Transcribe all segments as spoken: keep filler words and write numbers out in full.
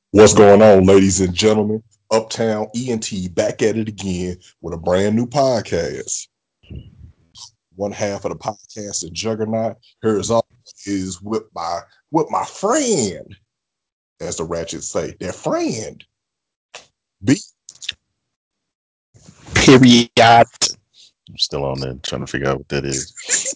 What's going on, ladies and gentlemen? Uptown E N T back at it again with a brand new podcast. One half of the podcast, the Juggernaut. Here is all is with my with my friend, as the ratchet say, their friend. B. Period. I'm still on there trying to figure out what that is.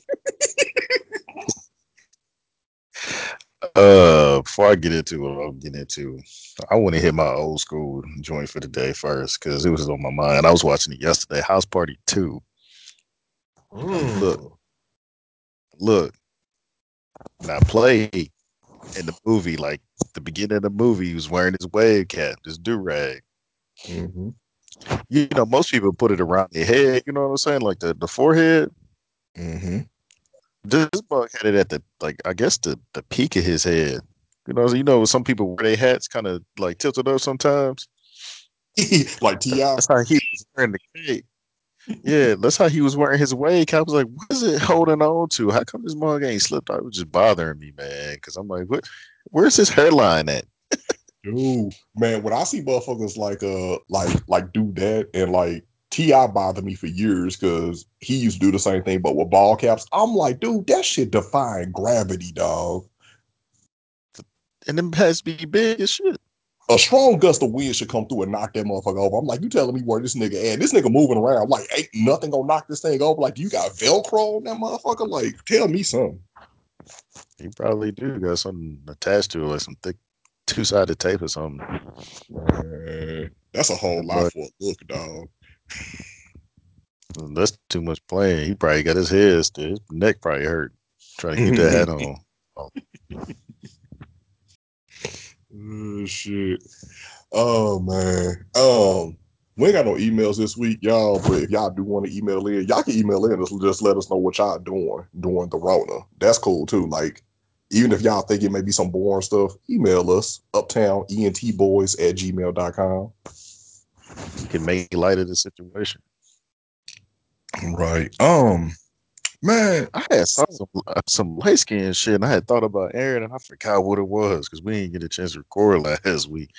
Uh, before I get into what I'm getting into, I want to hit my old school joint for the day first because it was on my mind. I was watching it yesterday. House Party two. Look, Mm. look. Now play in the movie, like the beginning of the movie, he was wearing his wave cap, this do rag. Mm-hmm. You know, most people put it around their head. You know what I'm saying, like the the forehead. Mm-hmm. This bug had it at the like I guess the the peak of his head. You know, you know, some people wear their hats kind of like tilted up sometimes. Like T I. That's how he was wearing the cape. Yeah, that's how he was wearing his wig. I was like, what is it holding on to? How come this mug ain't slipped out? It was just bothering me, man. Because I'm like, what? Where's his hairline at? Dude, man, when I see motherfuckers like uh like like do that and like T I bothered me for years because he used to do the same thing but with ball caps. I'm like, dude, that shit defying gravity, dog. And them has be big as shit. A strong gust of wind should come through and knock that motherfucker over. I'm like, you telling me where this nigga at? This nigga moving around. Like, ain't nothing gonna knock this thing over. Like, you got Velcro on that motherfucker? Like, tell me something. He probably do got something attached to it, like some thick two sided tape or something. Man, that's a whole That lot mug, for a look, dog. that's too much playing. He probably got his head still. His neck probably hurt trying to keep that hat on. Oh, Oh, shit. Oh man. Um, we ain't got no emails this week, y'all. But if y'all do want to email in, y'all can email in. Just, just let us know what y'all doing during the Rona. That's cool too. Like, even if y'all think it may be some boring stuff, email us uptown entboys at gmail dot com. he can make light of the situation. Right. Um, man. I had saw some uh, some light skin shit, and I had thought about Aaron, and I forgot what it was because we didn't get a chance to record last week.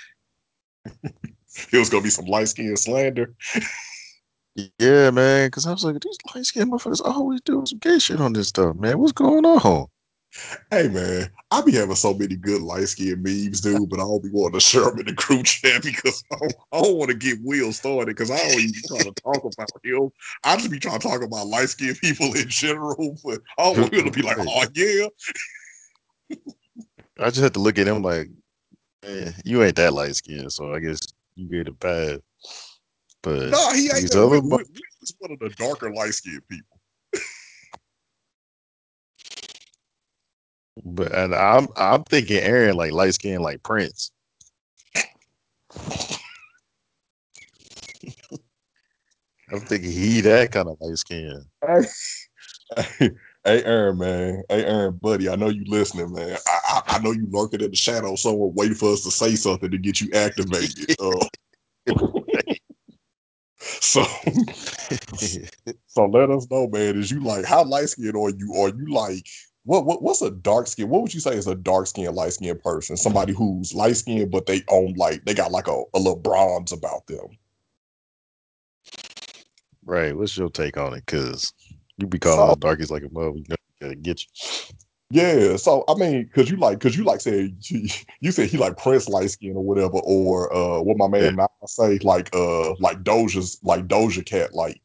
It was gonna be some light skin slander. Yeah, man, because I was like, these light skinned motherfuckers always doing some gay shit on this stuff, man. What's going on? Hey man, I be having so many good light skinned memes, dude, but I don't be wanting to share them in the group chat because I don't, I don't want to get Will started because I don't even try to talk about him. I just be trying to talk about light skinned people in general, but I don't want him to be like, Right. oh yeah. I just had to look at him like, man, you ain't that light skinned, so I guess you get a pass. But Nah, he ain't these that. other, Will, mo- Will, Will is one of the darker light skinned people. but and I'm I'm thinking Aaron like light skinned like Prince. I'm thinking he that kind of light skin. Hey, hey, hey, Aaron, man. Hey, Aaron, buddy. I know you listening, man. I, I, I know you lurking in the shadow somewhere waiting for us to say something to get you activated. Uh, so So let us know, man. Is you like how light skinned are you? Are you like what, what what's a dark skin? What would you say is a dark skinned, light skinned person? Somebody who's light skinned, but they own like they got like a, a little bronze about them. Right. What's your take on it? Cause you be calling So us darkies like a mother. We gotta get you. yeah, so I mean, cause you like, cause you like said you said he like Prince light skin or whatever, or uh, what my Yeah. man now say like uh like Doja's like Doja Cat light.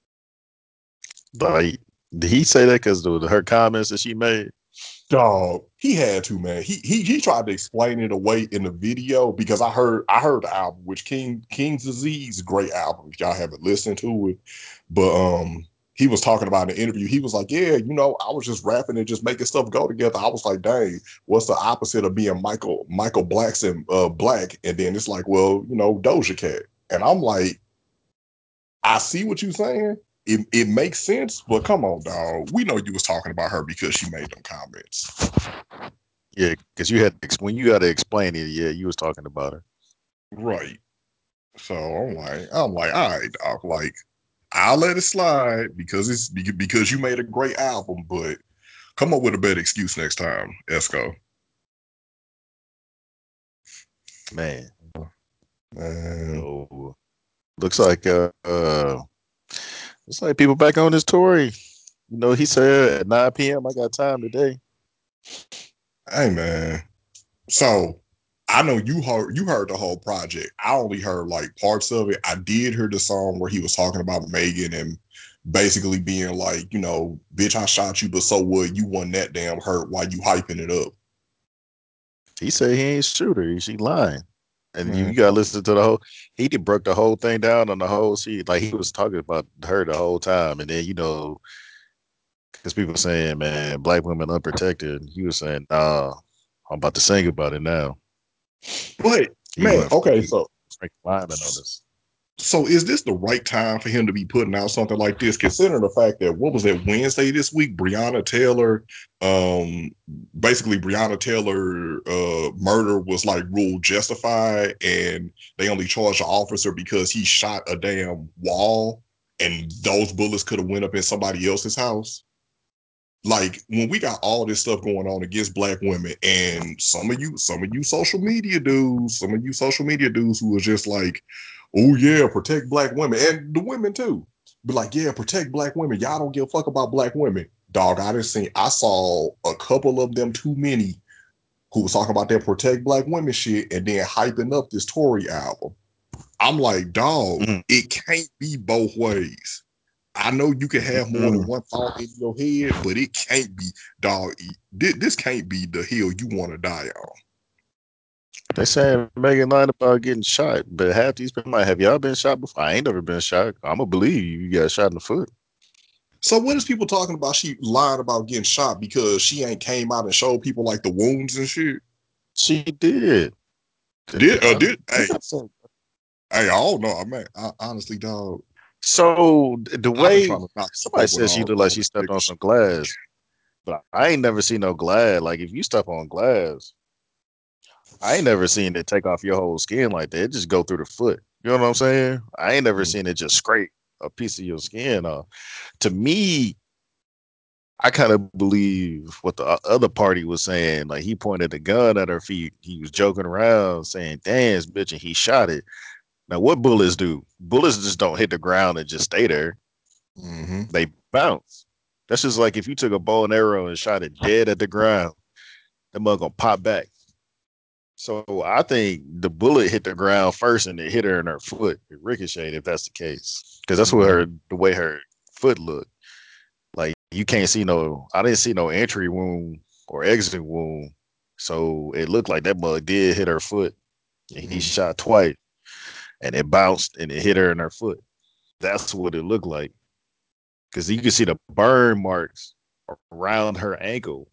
Like, did he say that because of her comments that she made? Dog, he had to, man. He he he tried to explain it away in the video because I heard I heard the album, which King King's Disease, great album. If y'all haven't listened to it, but um, he was talking about in the interview. He was like, "Yeah, you know, I was just rapping and just making stuff go together." I was like, "Dang, what's the opposite of being Michael Michael Blackson uh, Black?" And then it's like, "Well, you know, Doja Cat," and I'm like, I see what you're saying. It, it makes sense, but come on, dog. We know you was talking about her because she made them comments. Yeah, because you had when you got to explain it. Yeah, you was talking about her. Right. So I'm like, I'm like, all right, dog. Like, I'll let it slide because it's because you made a great album, but come up with a better excuse next time, Esco. Man, Man. so looks like uh, uh looks like people back on this Tory. You know, he said at nine p m I got time today. Hey man. So I know you heard you heard the whole project. I only heard like parts of it. I did hear the song where he was talking about Megan and basically being like, you know, bitch, I shot you, but so what? You wasn't that damn hurt while you hyping it up. He said he ain't shoot her. She lying. And you, Man, you gotta listen to the whole. He did broke the whole thing down on the whole sheet. Like he was talking about her the whole time, and then you know, because people saying, man, black women unprotected. He was saying, nah, I'm about to sing about it now. but He man, went okay, Frankie, so Frankie Lyman on this. so is this the right time for him to be putting out something like this, considering the fact that what was that Wednesday this week, Breonna Taylor, um, basically Breonna Taylor uh murder was like ruled justified, and they only charged the officer because he shot a damn wall, and those bullets could have went up in somebody else's house. Like when we got all this stuff going on against black women, and some of you, some of you social media dudes, some of you social media dudes who are just like, oh yeah, protect black women and the women too. But like, yeah, protect black women. Y'all don't give a fuck about black women. Dog, I didn't see. I saw a couple of them too many who was talking about that protect black women shit and then hyping up this Tory album. I'm like, dog, Mm, it can't be both ways. I know you can have more than mm. one thought in your head, but it can't be, dog. This can't be the hill you want to die on. They saying Megan lied about getting shot, but half these people might have y'all been shot before. I ain't never been shot. I'm gonna believe you. You got shot in the foot. So what is people talking about? She lied about getting shot because she ain't came out and showed people like the wounds and shit. She did. Did uh, I, did they hey got some. hey I don't know. I mean, I, honestly, dog, So the I've been way trying to not keep somebody up with said she all looked like all she the stepped on nigga some shit. glass, but I ain't never seen no glass. Like if you step on glass, I ain't never seen it take off your whole skin like that. It just go through the foot. You know what I'm saying? I ain't never Mm, seen it just scrape a piece of your skin off. To me, I kind of believe what the other party was saying. Like he pointed a gun at her feet. He was joking around saying, dance, bitch, and he shot it. Now, what bullets do? Bullets just don't hit the ground and just stay there. mm-hmm. They bounce. That's just like if you took a bow and arrow and shot it dead at the ground, that mug gonna pop back. So I think the bullet hit the ground first and it hit her in her foot. It ricocheted if that's the case. Because that's what Mm-hmm. her the way her foot looked. Like you can't see no I didn't see no entry wound or exit wound. So it looked like that mug did hit her foot. And he Mm-hmm. shot twice and it bounced and it hit her in her foot. That's what it looked like. Because you can see the burn marks around her ankle,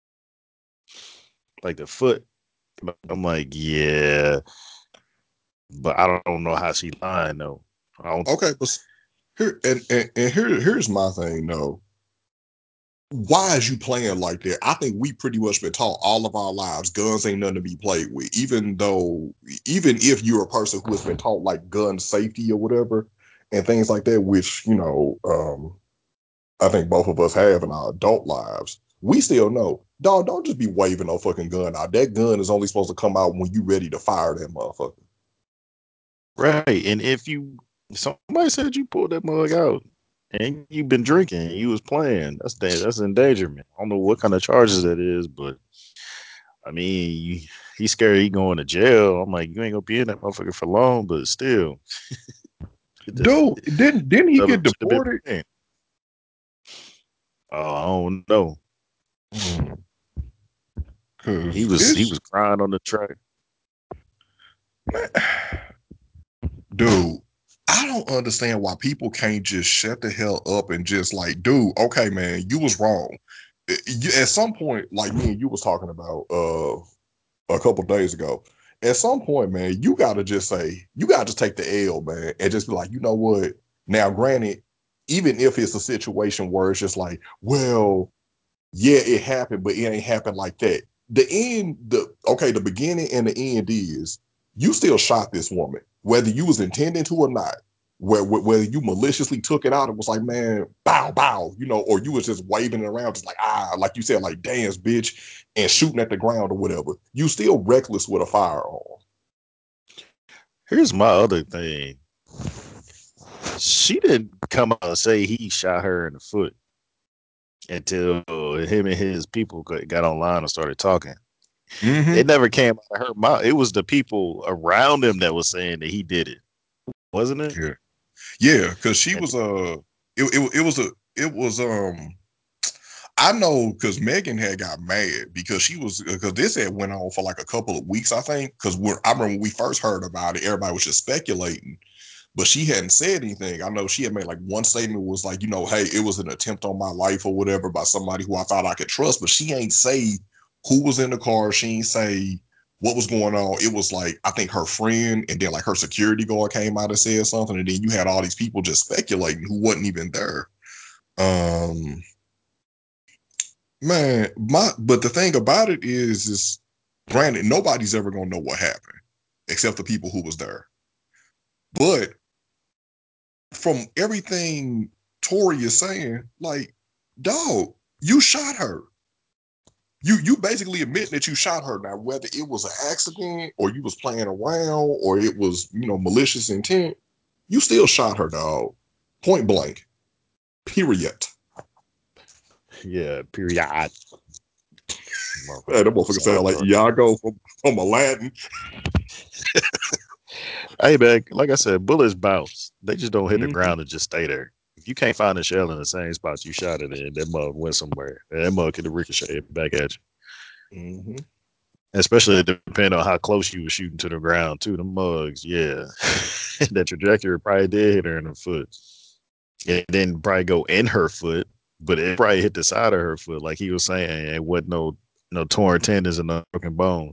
like the foot. I'm like, yeah, but I don't know how she lying though. I don't. Okay, but here and, and and here here's my thing though. Why is you playing like that? I think we pretty much been taught all of our lives guns ain't nothing to be played with. Even though, even if you're a person who has been taught like gun safety or whatever and things like that, which you know, um, I think both of us have in our adult lives, we still know, dog, don't just be waving no fucking gun out. That gun is only supposed to come out when you ready to fire that motherfucker. Right, and if you somebody said you pulled that mug out and you've been drinking, you was playing. That's that's endangerment. I don't know what kind of charges that is, but I mean, you, he's scared he going to jail. I'm like, you ain't gonna be in that motherfucker for long, but still, this Dude, didn't didn't he get should have been deported? playing. Oh, I don't know. Mm, He Cause was he it's was crying on the track. dude, I don't understand why people can't just shut the hell up and just like, dude, okay, man, you was wrong. At some point, like me and you was talking about uh a couple days ago, at some point, man, you gotta just say, you gotta just take the L, man, and just be like, you know what? Now, granted, even if it's a situation where it's just like, well, yeah, it happened, but it ain't happened like that. The end, the okay, the beginning and the end is you still shot this woman, whether you was intending to or not. Where, whether you maliciously took it out and was like, man, bow, bow, you know, or you was just waving it around, just like, ah, like you said, like, dance, bitch, and shooting at the ground or whatever. You still reckless with a firearm. Here's my other thing. She didn't come out and say he shot her in the foot until him and his people got online and started talking. Mm-hmm. It never came out of her mouth. It was the people around him that was saying that he did it, wasn't it? Yeah, yeah, because she And was uh, it, it it was a it was um. I know because Megan had got mad because she was because this had went on for like a couple of weeks, I think. Because we're I remember when we first heard about it, everybody was just speculating, but she hadn't said anything. I know she had made like one statement was like, you know, hey, it was an attempt on my life or whatever by somebody who I thought I could trust, but she ain't say who was in the car. She ain't say what was going on. It was like I think her friend and then like her security guard came out and said something, and then you had all these people just speculating who wasn't even there. Um, Man, my but the thing about it is, is granted, nobody's ever gonna know what happened except the people who was there. But from everything Tori is saying, like, dog, you shot her. You you basically admit that you shot her. Now, whether it was an accident or you was playing around or it was, you know, malicious intent, you still shot her, dog. Point blank. Period. yeah, period. Hey, that Motherfucker motherfucker so sound like retarded. Iago from, from Aladdin. Hey, man, like I said, bullets bounce. They just don't hit the Mm-hmm. ground and just stay there. If you can't find a shell in the same spot you shot it in, that mug went somewhere. And that mug could ricochet back at you. Mm-hmm. Especially depending on how close you were shooting to the ground, too. The mugs, yeah. That trajectory probably did hit her in the foot. It didn't probably go in her foot, but it probably hit the side of her foot, like he was saying. It wasn't no no torn tendons and no broken bones.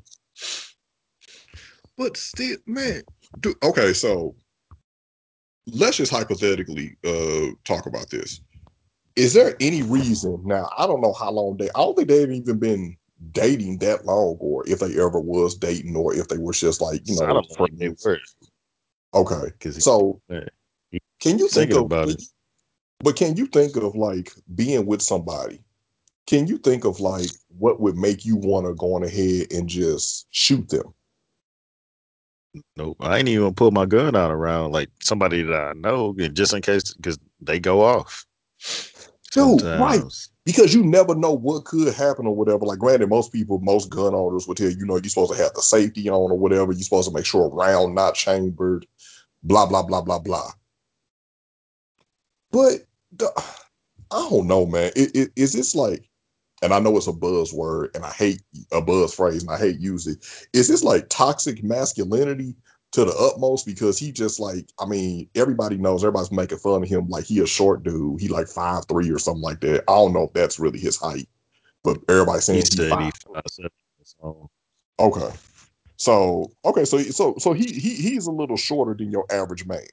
But still, man, dude, okay, so let's just hypothetically uh talk about this. Is there any reason now? I don't know how long they. I don't think they've even been dating that long, or if they ever was dating, or if they were just like you know Sounded like they friends. were, Okay, because he, so man, he can you think thinking of? about it. But can you think of like being with somebody? Can you think of like what would make you want to go on ahead and just shoot them? Nope, I ain't even gonna pull my gun out around like somebody that I know, just in case, because they go off Dude, right. sometimes. Because you never know what could happen or whatever. Like, granted, most people, most gun owners will tell you, you know, you're supposed to have the safety on or whatever. You're supposed to make sure a round not chambered, blah, blah, blah, blah, blah. But the, I don't know, man. It, it, is this like, and I know it's a buzzword and I hate a buzz phrase and I hate use it. Is this like toxic masculinity to the utmost? Because he just like, I mean, everybody knows, everybody's making fun of him like he a short dude. He like five three or something like that. I don't know if that's really his height, but everybody's He saying he said five. he five seven. So Okay. So okay, so so so he he he's a little shorter than your average man.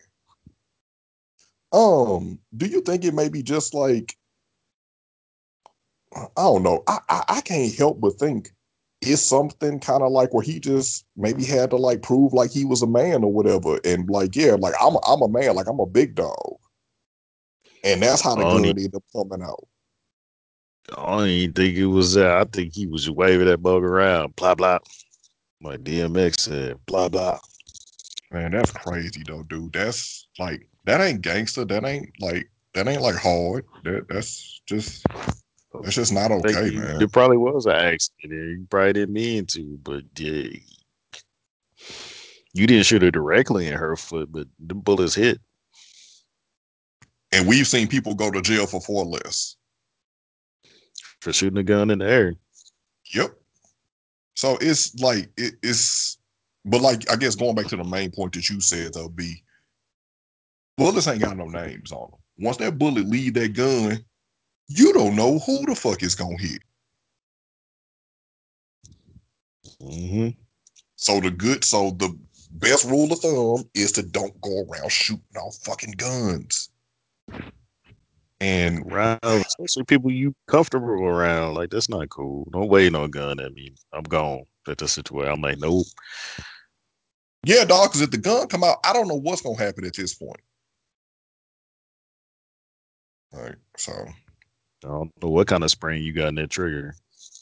Um, do you think it may be just like I don't know. I I, I can't help but think it's something kind of like where he just maybe had to like prove like he was a man or whatever, and like yeah, like I'm a, I'm a man, like I'm a big dog, and that's how I the don't, gun even, ended up coming out. I don't even think it was that. I think he was waving that bug around, blah blah. Like D M X said, blah blah. Man, that's crazy though, dude. That's like that ain't gangster. That ain't like that ain't like hard. That that's just that's just not I think okay, he, man. it probably was an accident. He probably didn't mean to, but yeah, you didn't shoot her directly in her foot, but the bullets hit And we've seen people go to jail for four less. for shooting a gun in the air. Yep. So it's like it, it's, but like I guess going back to the main point that you said though, B, bullets ain't got no names on them. Once that bullet leave that gun, you don't know who the fuck is gonna hit. Mm-hmm. So the good, so the best rule of thumb is to don't go around shooting off fucking guns. And Around, especially people you comfortable around. Like that's not cool. Don't wave no gun at me. I'm gone. At the situation, I'm like, nope. yeah, dog, because if the gun come out, I don't know what's gonna happen at this point. Right. So I don't know what kind of spring you got in that trigger.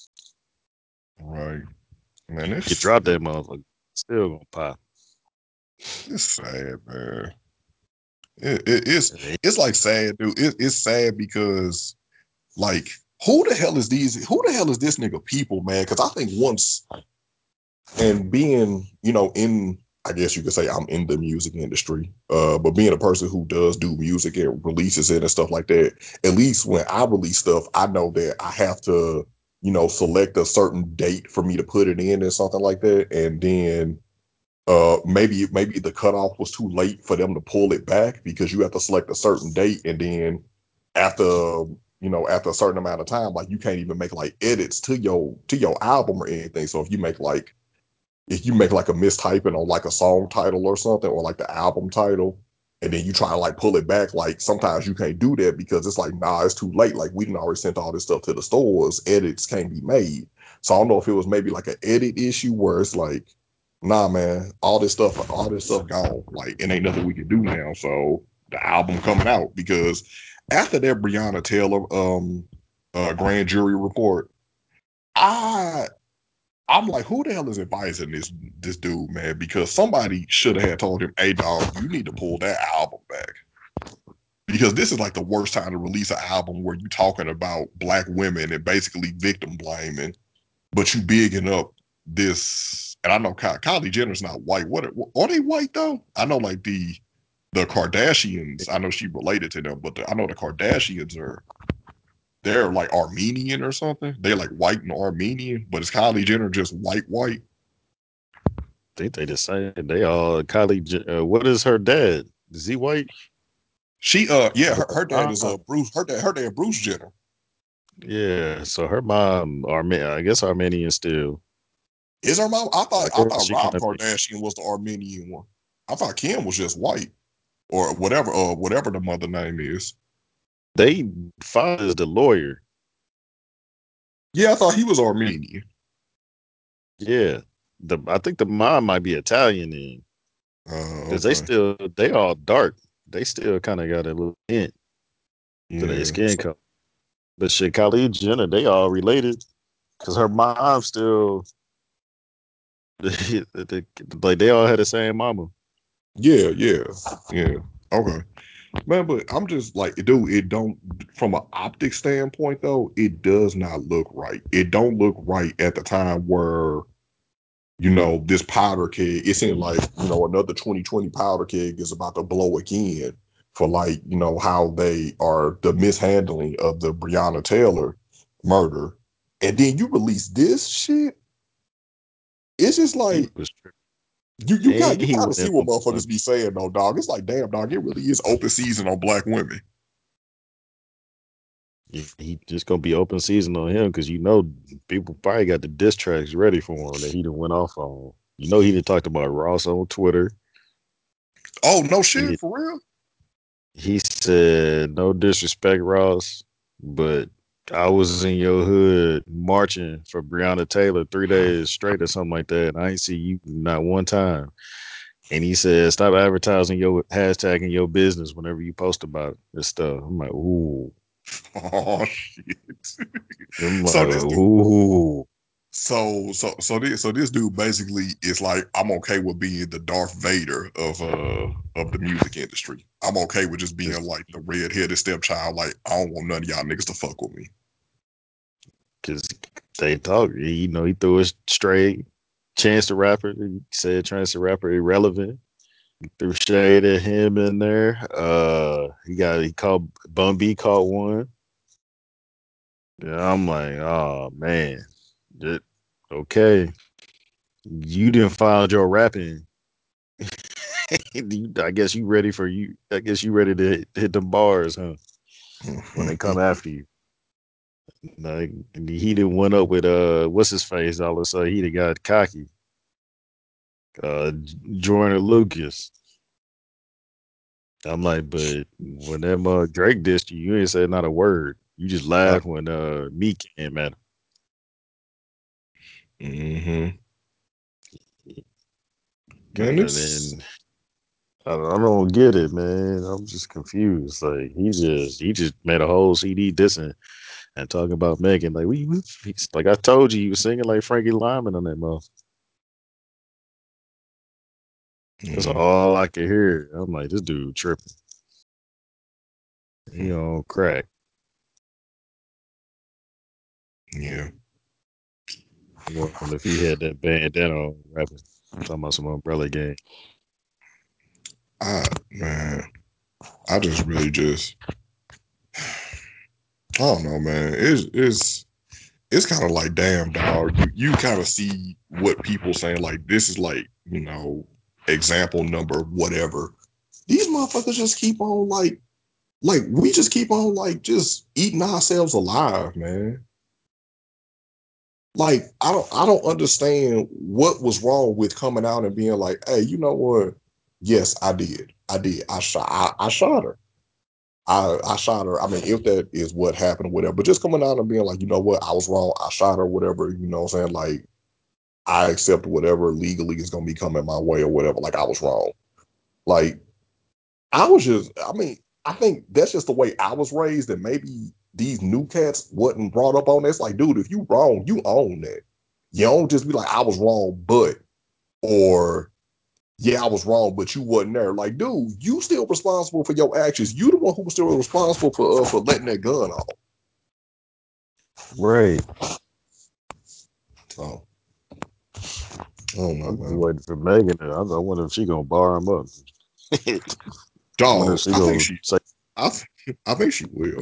right. Man, You it's drop that motherfucker, still gonna pop. It's sad, man. It, it, it's it's like sad, dude. It, it's sad because like who the hell is these? Who the hell is this nigga people, man? Because I think once and being, you know, in I guess you could say I'm in the music industry, uh, but being a person who does do music and releases it and stuff like that, at least when I release stuff, I know that I have to, you know, select a certain date for me to put it in and something like that, and then uh maybe maybe the cutoff was too late for them to pull it back because you have to select a certain date, and then after you know after a certain amount of time, like you can't even make like edits to your to your album or anything. So if you make like if you make like a mistyping on like a song title or something, or like the album title, and then you try to like pull it back, like sometimes you can't do that because it's like, nah, it's too late. Like we didn't already sent all this stuff to the stores. Edits can't be made. So I don't know if it was maybe like an edit issue where it's like, nah, man, all this stuff, all this stuff gone. Like it ain't nothing we can do now. So the album coming out because after that Breonna Taylor um uh grand jury report, I I'm like, who the hell is advising this this dude, man? Because somebody should have had told him, "Hey, dog, you need to pull that album back." Because this is like the worst time to release an album where you talking about black women and basically victim blaming, but you bigging up this. And I know Kylie Jenner's not white. What are they white though? I know like the the Kardashians. I know she related to them, but the, I know the Kardashians are they're like Armenian or something. They're like white and Armenian, but is Kylie Jenner just white white? Think they the same. They all Kylie. Uh, what is her dad? Is he white? She uh yeah, Her her, her dad is mom. uh Bruce her dad her dad Bruce Jenner. Yeah. So her mom, Arme- I guess Armenian still. Is her mom? I thought I I guess thought she kind Rob of. Kardashian was the Armenian one. I thought Kim was just white or whatever uh whatever the mother name is. They father is the lawyer. Yeah, I thought he was Armenian. Yeah. The I think the mom might be Italian then, Uh because they okay. still they all dark. They still kind of got a little hint to their Yeah. skin So, color. But shit, Kylie Jenner, they all related because her mom still like they all had the same mama. yeah, yeah, yeah. Okay. Man, but I'm just like, dude, it don't from an optic standpoint though, it does not look right. It don't look right at the time where you know, this powder keg, it seemed like, you know, another twenty twenty powder keg is about to blow again for like, you know, how they are the mishandling of the Breonna Taylor murder. And then you release this shit. It's just He like was tripping. you you got And you he kind of went see in what on one. motherfuckers be saying though, dog. It's like, damn, dog, it really is open season on black women. He just gonna be open season on him because you know people probably got the diss tracks ready for him that he done went off on. You know he done talked about Ross on Twitter. Oh, no He shit, did, for real? he said no disrespect, Ross, but I was in your hood marching for Breonna Taylor three days straight or something like that. And I ain't see you not one time. And he said, stop advertising your hashtag in your business whenever you post about this stuff. I'm like, ooh. Oh shit. I'm like, So this dude ooh. So so so this so this dude basically is like, I'm okay with being the Darth Vader of uh of the music industry. I'm okay with just being like the red-headed stepchild. Like I don't want none of y'all niggas to fuck with me. Because they talk, you know, he threw it straight. Chance the Rapper, he said Chance the Rapper irrelevant. He threw shade at him in there. Uh, he got, he called, Bun B caught one. Yeah, I'm like, oh man. Just, okay. You didn't find your rapping. I guess you ready for you. I guess you ready to hit, hit them bars, huh? When they come after you. Like he didn't went up with uh what's his face all of a sudden he done got cocky. Uh Jordan Lucas. I'm like, but when that uh, Drake dissed you, you ain't said not a word. You just uh, laughed when uh Meek came at him. mm-hmm. Man, And this then I, I don't get it, man. I'm just confused. Like he just he just made a whole C D dissing and talking about Megan. Like we, we like I told you, you was singing like Frankie Lyman on that mouth. That's Mm, all I could hear. I'm like, this dude tripping. He on crack. yeah. I wonder if he had that bandana on rapping. Talking about some umbrella game. I man, I just really just I don't know, man. It's it's it's kind of like, damn, dog. You you kind of see what people saying, like, this is like, you know, example number whatever. These motherfuckers just keep on like like we just keep on like just eating ourselves alive, man. Like I don't I don't understand what was wrong with coming out and being like, hey, you know what? Yes, I did. I did. I shot I, I shot her. I, I shot her. I mean, if that is what happened or whatever, but just coming out and being like, you know what, I was wrong. I shot her, whatever, you know what I'm saying? Like, I accept whatever legally is going to be coming my way or whatever. Like, I was wrong. Like, I was just, I mean, I think that's just the way I was raised. And maybe these new cats wasn't brought up on this. Like, dude, if you wrong, you own that. You don't just be like, I was wrong, but, or, yeah, I was wrong, but you wasn't there. Like, dude, you still responsible for your actions. You the one who was still responsible for uh, for letting that gun off. Right. So I don't know, I'm just man. waiting for Megan. I, I wonder if she gonna bar him up. I wonder if Dog, she I think gonna she, say. I, I think she will.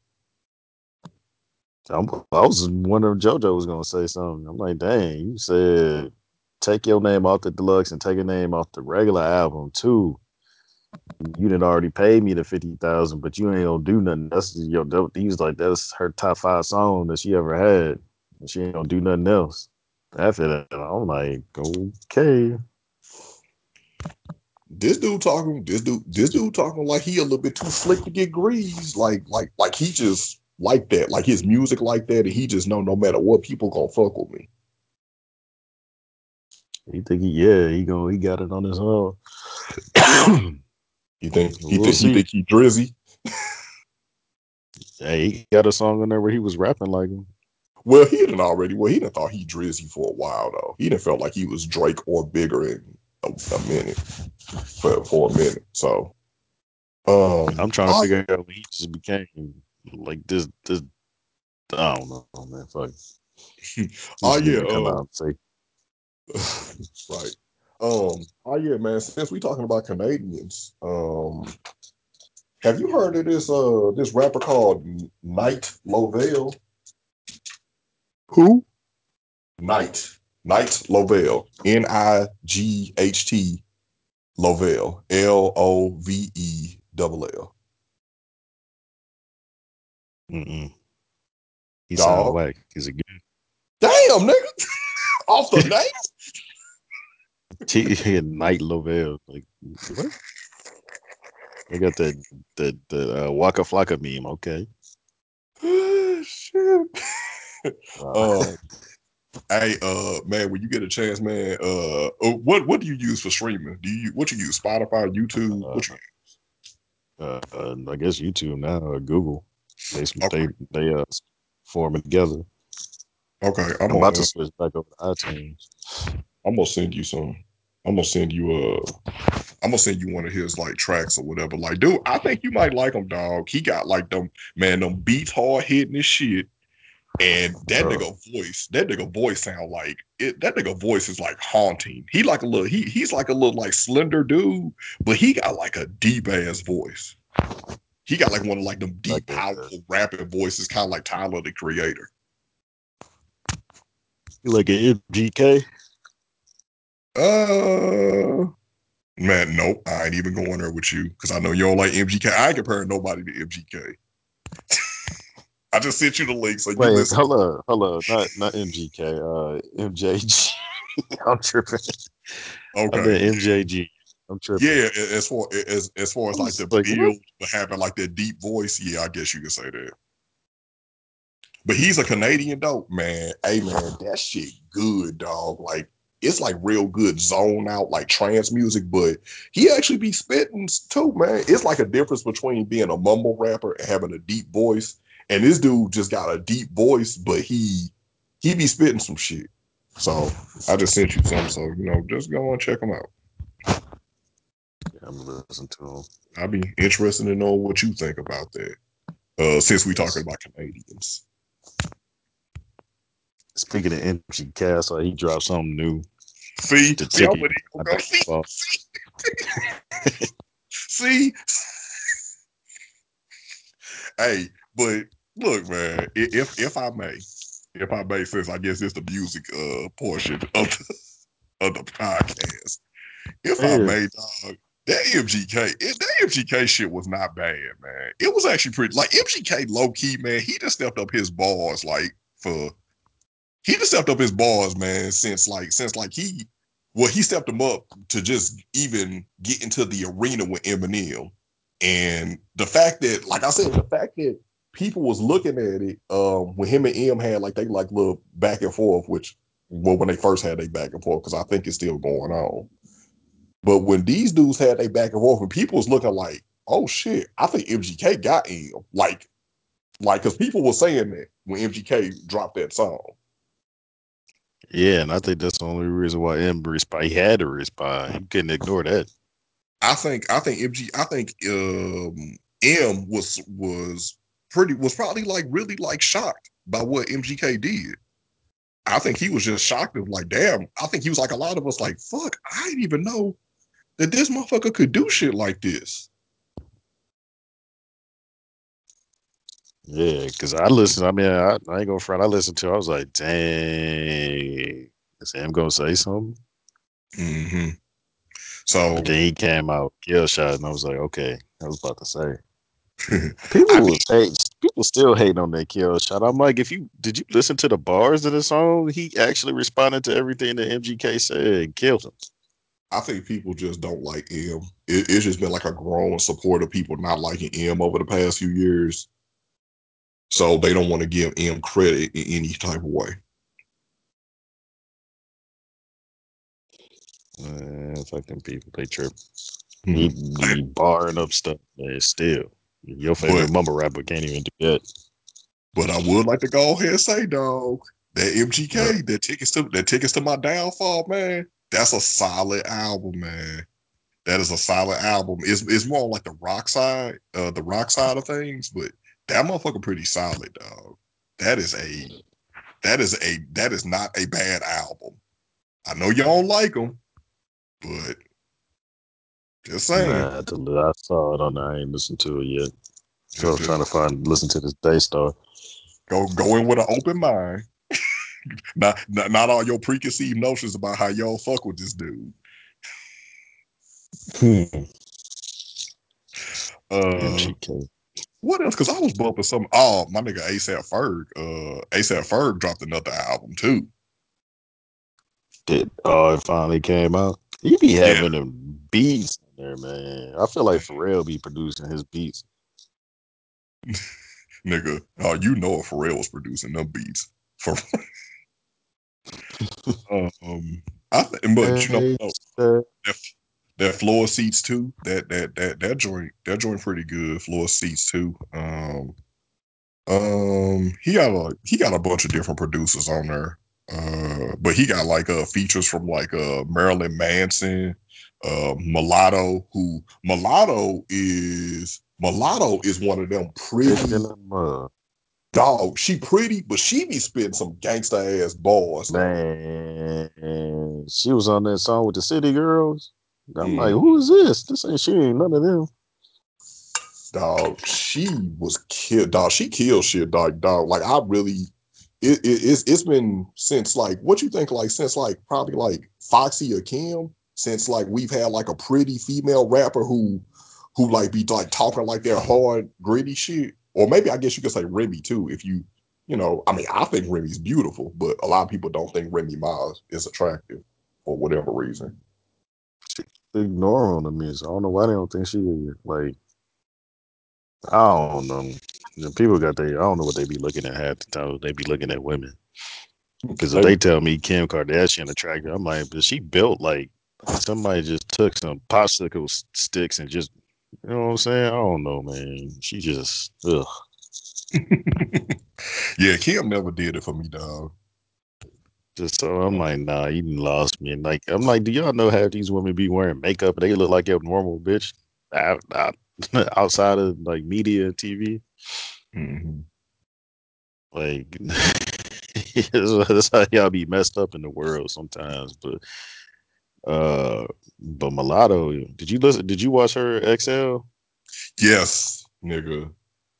I'm, I was wondering if JoJo was gonna say something. I'm like, dang, you said take your name off the deluxe and take a name off the regular album too. You didn't already pay me the fifty thousand, but you ain't gonna do nothing. That's your. He was like, that's her top five song that she ever had. And she ain't gonna do nothing else. After that, I'm like, okay. This dude talking, this dude, this dude talking like he a little bit too slick to get greased. Like, like, like he just like that. Like his music like that, and he just know no matter what, people gonna fuck with me. He think he, yeah, he go, he got it on his own. You think he We'll think he see. think he drizzy? Hey, he got a song on there where he was rapping like him. Well, he didn't already. Well, he didn't thought he drizzy for a while though. He didn't felt like he was Drake or bigger in a, a minute for for a minute. So, um, I'm trying to oh figure out when he just became like this. This I don't know, man. Fuck. yeah, He oh just need yeah, to come out um, and say, right. Um, oh yeah, man. Since we talking about Canadians, um, have you heard of this uh this rapper called Knight Lovell? "Who?" Knight, Knight Lovell, N I G H T Lovell, L O V E double L. Mm-mm. He sound Dog, whack. He's a good. damn nigga, off the name. He he a Night Lovell. Like what? They got the the the uh, Waka Flocka meme. Okay. Shit. Uh, um, hey, uh, man, when you get a chance, man, uh, uh, what what do you use for streaming? Do you what you use? Spotify, YouTube? uh, What you uh, uh, I guess YouTube now or Google. They Okay, they they uh form it together. okay. I'm I'm gonna about to uh, switch back over to iTunes. I'm gonna send you some. I'm gonna send you uh I'm gonna send you one of his like tracks or whatever. Like, dude, I think you might like him, dog. He got like them man, them beats hard hitting his shit. And that Uh, nigga voice, that nigga voice sound like it. That nigga voice is like haunting. He like a little, he he's like a little like slender dude, but he got like a deep ass voice. He got like one of like them like deep, a powerful rapping voices, kind of like Tyler the Creator. like an M G K. Uh, man, nope. I ain't even going there with you because I know you don't like M G K. I ain't comparing nobody to M G K. I just sent you the link, so you Wait, listen. hold up, hold up. Not not M G K. Uh, M J G. I'm tripping. I Okay, meant M J G. I'm tripping. yeah. As far as as far as I like was the like, what? build, but having like that deep voice, yeah, I guess you could say that. But he's a Canadian dope, man. Hey man, that shit good, dog. Like it's like real good zone out, like trance music, but he actually be spitting too, man. It's like a difference between being a mumble rapper and having a deep voice. And this dude just got a deep voice, but he he be spitting some shit. So I just sent you some. So you know, just go and check him out. I'm gonna listen to him. I'd be interested in knowing what you think about that. Uh, since we talking Yes. about Canadians. Speaking of M G K, so he dropped something new. See, The see, I ticket. wouldn't even go see. See, hey, but look, man, if if I may, if I may, since I guess it's the music uh portion of the, of the podcast, if I Yeah. may, dog, that M G K, it, that M G K shit was not bad, man. It was actually pretty. Like M G K, low key, man. He just stepped up his bars, like for he just stepped up his bars, man. Since like since like he, well, he stepped him up to just even get into the arena with Eminem. And the fact that, like I said, the fact that people was looking at it um, when him and M had like they like little back and forth, which well when they first had they back and forth because I think it's still going on. But when these dudes had they back and forth, and people was looking like, oh shit, I think M G K got M. Like, like because people were saying that when M G K dropped that song. Yeah, and I think that's the only reason why M respond. He had to respond. He couldn't ignore that. I think I think M G I think um, M was was pretty was probably like really like shocked by what M G K did. I think he was just shocked of like, damn. I think he was like a lot of us, like, fuck, I didn't even know that this motherfucker could do shit like this. Yeah, because I listened. I mean, I, I ain't gonna front. I listened to. It, I was like, dang, is M gonna say something? Mm-hmm. So But then he came out kill shot, and I was like, okay. I was about to say I people mean, was hate. People still hating on that kill shot. I'm like, if you did you listen to the bars of the song? He actually responded to everything that M G K said and killed him. I think people just don't like M. It, it's just been like a growing support of people not liking M over the past few years. So they don't want to give M credit in any type of way. Man, fucking people, they trip. He Hmm. be barring up stuff, man. Still, your But favorite mumble rapper can't even do that. but I would like to go ahead and say, dog, that M G K, Uh, that tickets to that tickets to my downfall, man. That's a solid album, man. That is a solid album. It's it's more like the rock side, uh, the rock side of things, but that motherfucker pretty solid, dog. That is a that is a that is not a bad album. I know y'all don't like them, but just saying, nah, I saw it on there. I ain't listened to it yet. So I just was trying just to find listen to this Daystar. go go in with an open mind. Not, not not all your preconceived notions about how y'all fuck with this dude. Hmm. Uh, M G K. what else? Because I was bumping some. Oh, my nigga ASAP Ferg. Uh, ASAP Ferg dropped another album too. Did oh it finally came out? He be Yeah, having them beats in there, man. I feel like Pharrell be producing his beats. nigga. Oh, you know if Pharrell was producing them beats for. um, I think, but you know, Hey, no, sir. that that floor seats too. That that that that joint that joint pretty good. Floor seats too. Um, um, he got a he got a bunch of different producers on there. Uh, but he got like uh features from like uh Marilyn Manson, uh Mulatto, who Mulatto is Mulatto is one of them Thick in pretty the mud. dog. She pretty, but she be spitting some gangsta ass bars though. Man, she was on that song with the City Girls. I'm like, Mm. who is this? This ain't she ain't none of them. Dog, she was killed. Dog, she killed shit. Dog, dog. Like I really, it, it it's it's been since like what you think like since like probably like Foxy or Kim since like we've had like a pretty female rapper who who like be like talking like their hard gritty shit. Or maybe I guess you could say Remy too. If you you know, I mean, I think Remy's beautiful, but a lot of people don't think Remy Ma is attractive for whatever reason. Ignore on the music. I don't know why they don't think she is. Like, I don't know. The people got they. I don't know what they be looking at half the time. They be looking at women. Because if They they tell me Kim Kardashian attractive, I'm like, but she built like somebody just took some popsicle sticks and just, you know what I'm saying? I don't know, man. She just, ugh. yeah, Kim never did it for me, dog. Just so I'm like, nah, you done lost me. And like, I'm like, do y'all know how these women be wearing makeup and they look like a normal bitch out, out, outside of like media and T V? Mm-hmm. Like, that's how y'all be messed up in the world sometimes. But, uh, but Mulatto, did you listen? Did you watch her X L? Yes, nigga.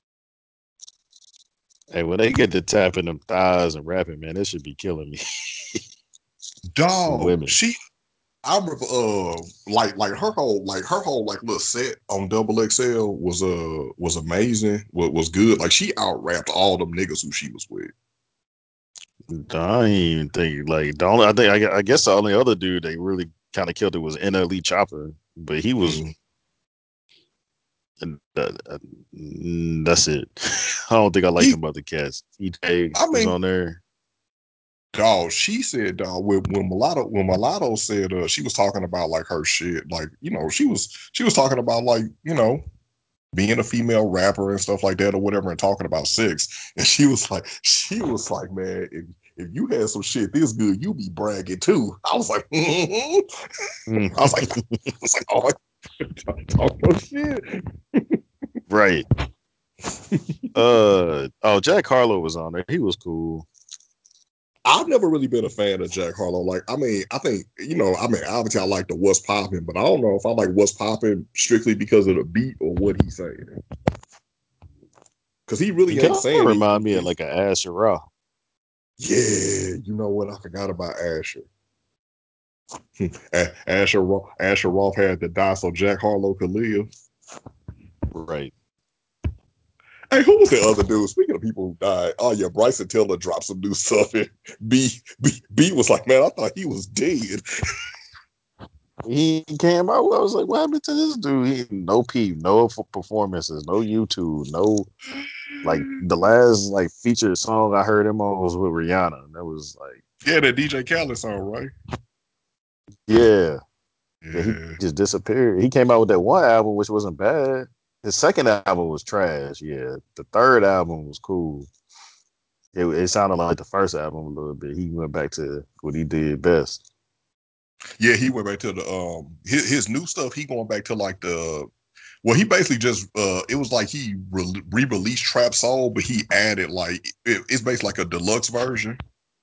Hey, when they get to tapping them thighs and rapping, man, this should be killing me. Dog, Women. she I remember uh like like her whole like her whole like little set on double X L was uh was amazing. Was was good. Like she out rapped all them niggas who she was with. I ain't even think like the only I think I, gue- I guess the only other dude they really kind of killed it was N L E Chopper, but he was Mm. and uh, uh, mm, that's it. I don't think I like He them other cats. E J I was mean on there. dog, she said dog when, when Mulatto when Mulatto said uh she was talking about like her shit, like, you know, she was she was talking about like, you know, being a female rapper and stuff like that or whatever and talking about sex. And she was like, she was like, man, if if you had some shit this good, you be bragging too. I was like, mm-hmm. I was like, I was like, oh, talk your shit. Right. Uh oh, Jack Harlow was on there. He was cool. I've never really been a fan of Jack Harlow. Like, I mean, I think, you know, I mean, obviously I like the What's Popping, but I don't know if I like What's Popping strictly because of the beat or what he's saying. Because he He really ain't kind of saying remind me of anything. like an Asher Raw. Yeah, you know what? I forgot about Asher. Asher Roth, Asher Roth had to die so Jack Harlow could live. Right. Hey, who was the other dude? Speaking of people who died, oh yeah, Bryson Tiller dropped some new stuff, and B B B was like, man, I thought he was dead. He came out. I was like, what happened to this dude? He, no peep, no performances, no YouTube, no like the last like featured song I heard him on was with Rihanna. And that was like, Yeah, that D J Khaled song, right? yeah. Then he Yeah, just disappeared. He came out with that one album, which wasn't bad. His second album was trash. Yeah. The third album was cool. It, it sounded like the first album a little bit. He went back to what he did best. yeah, he went back to the um his, his new stuff. He going back to like the well, he basically just uh it was like he re released Trap Soul, but he added like it, it's basically like a deluxe version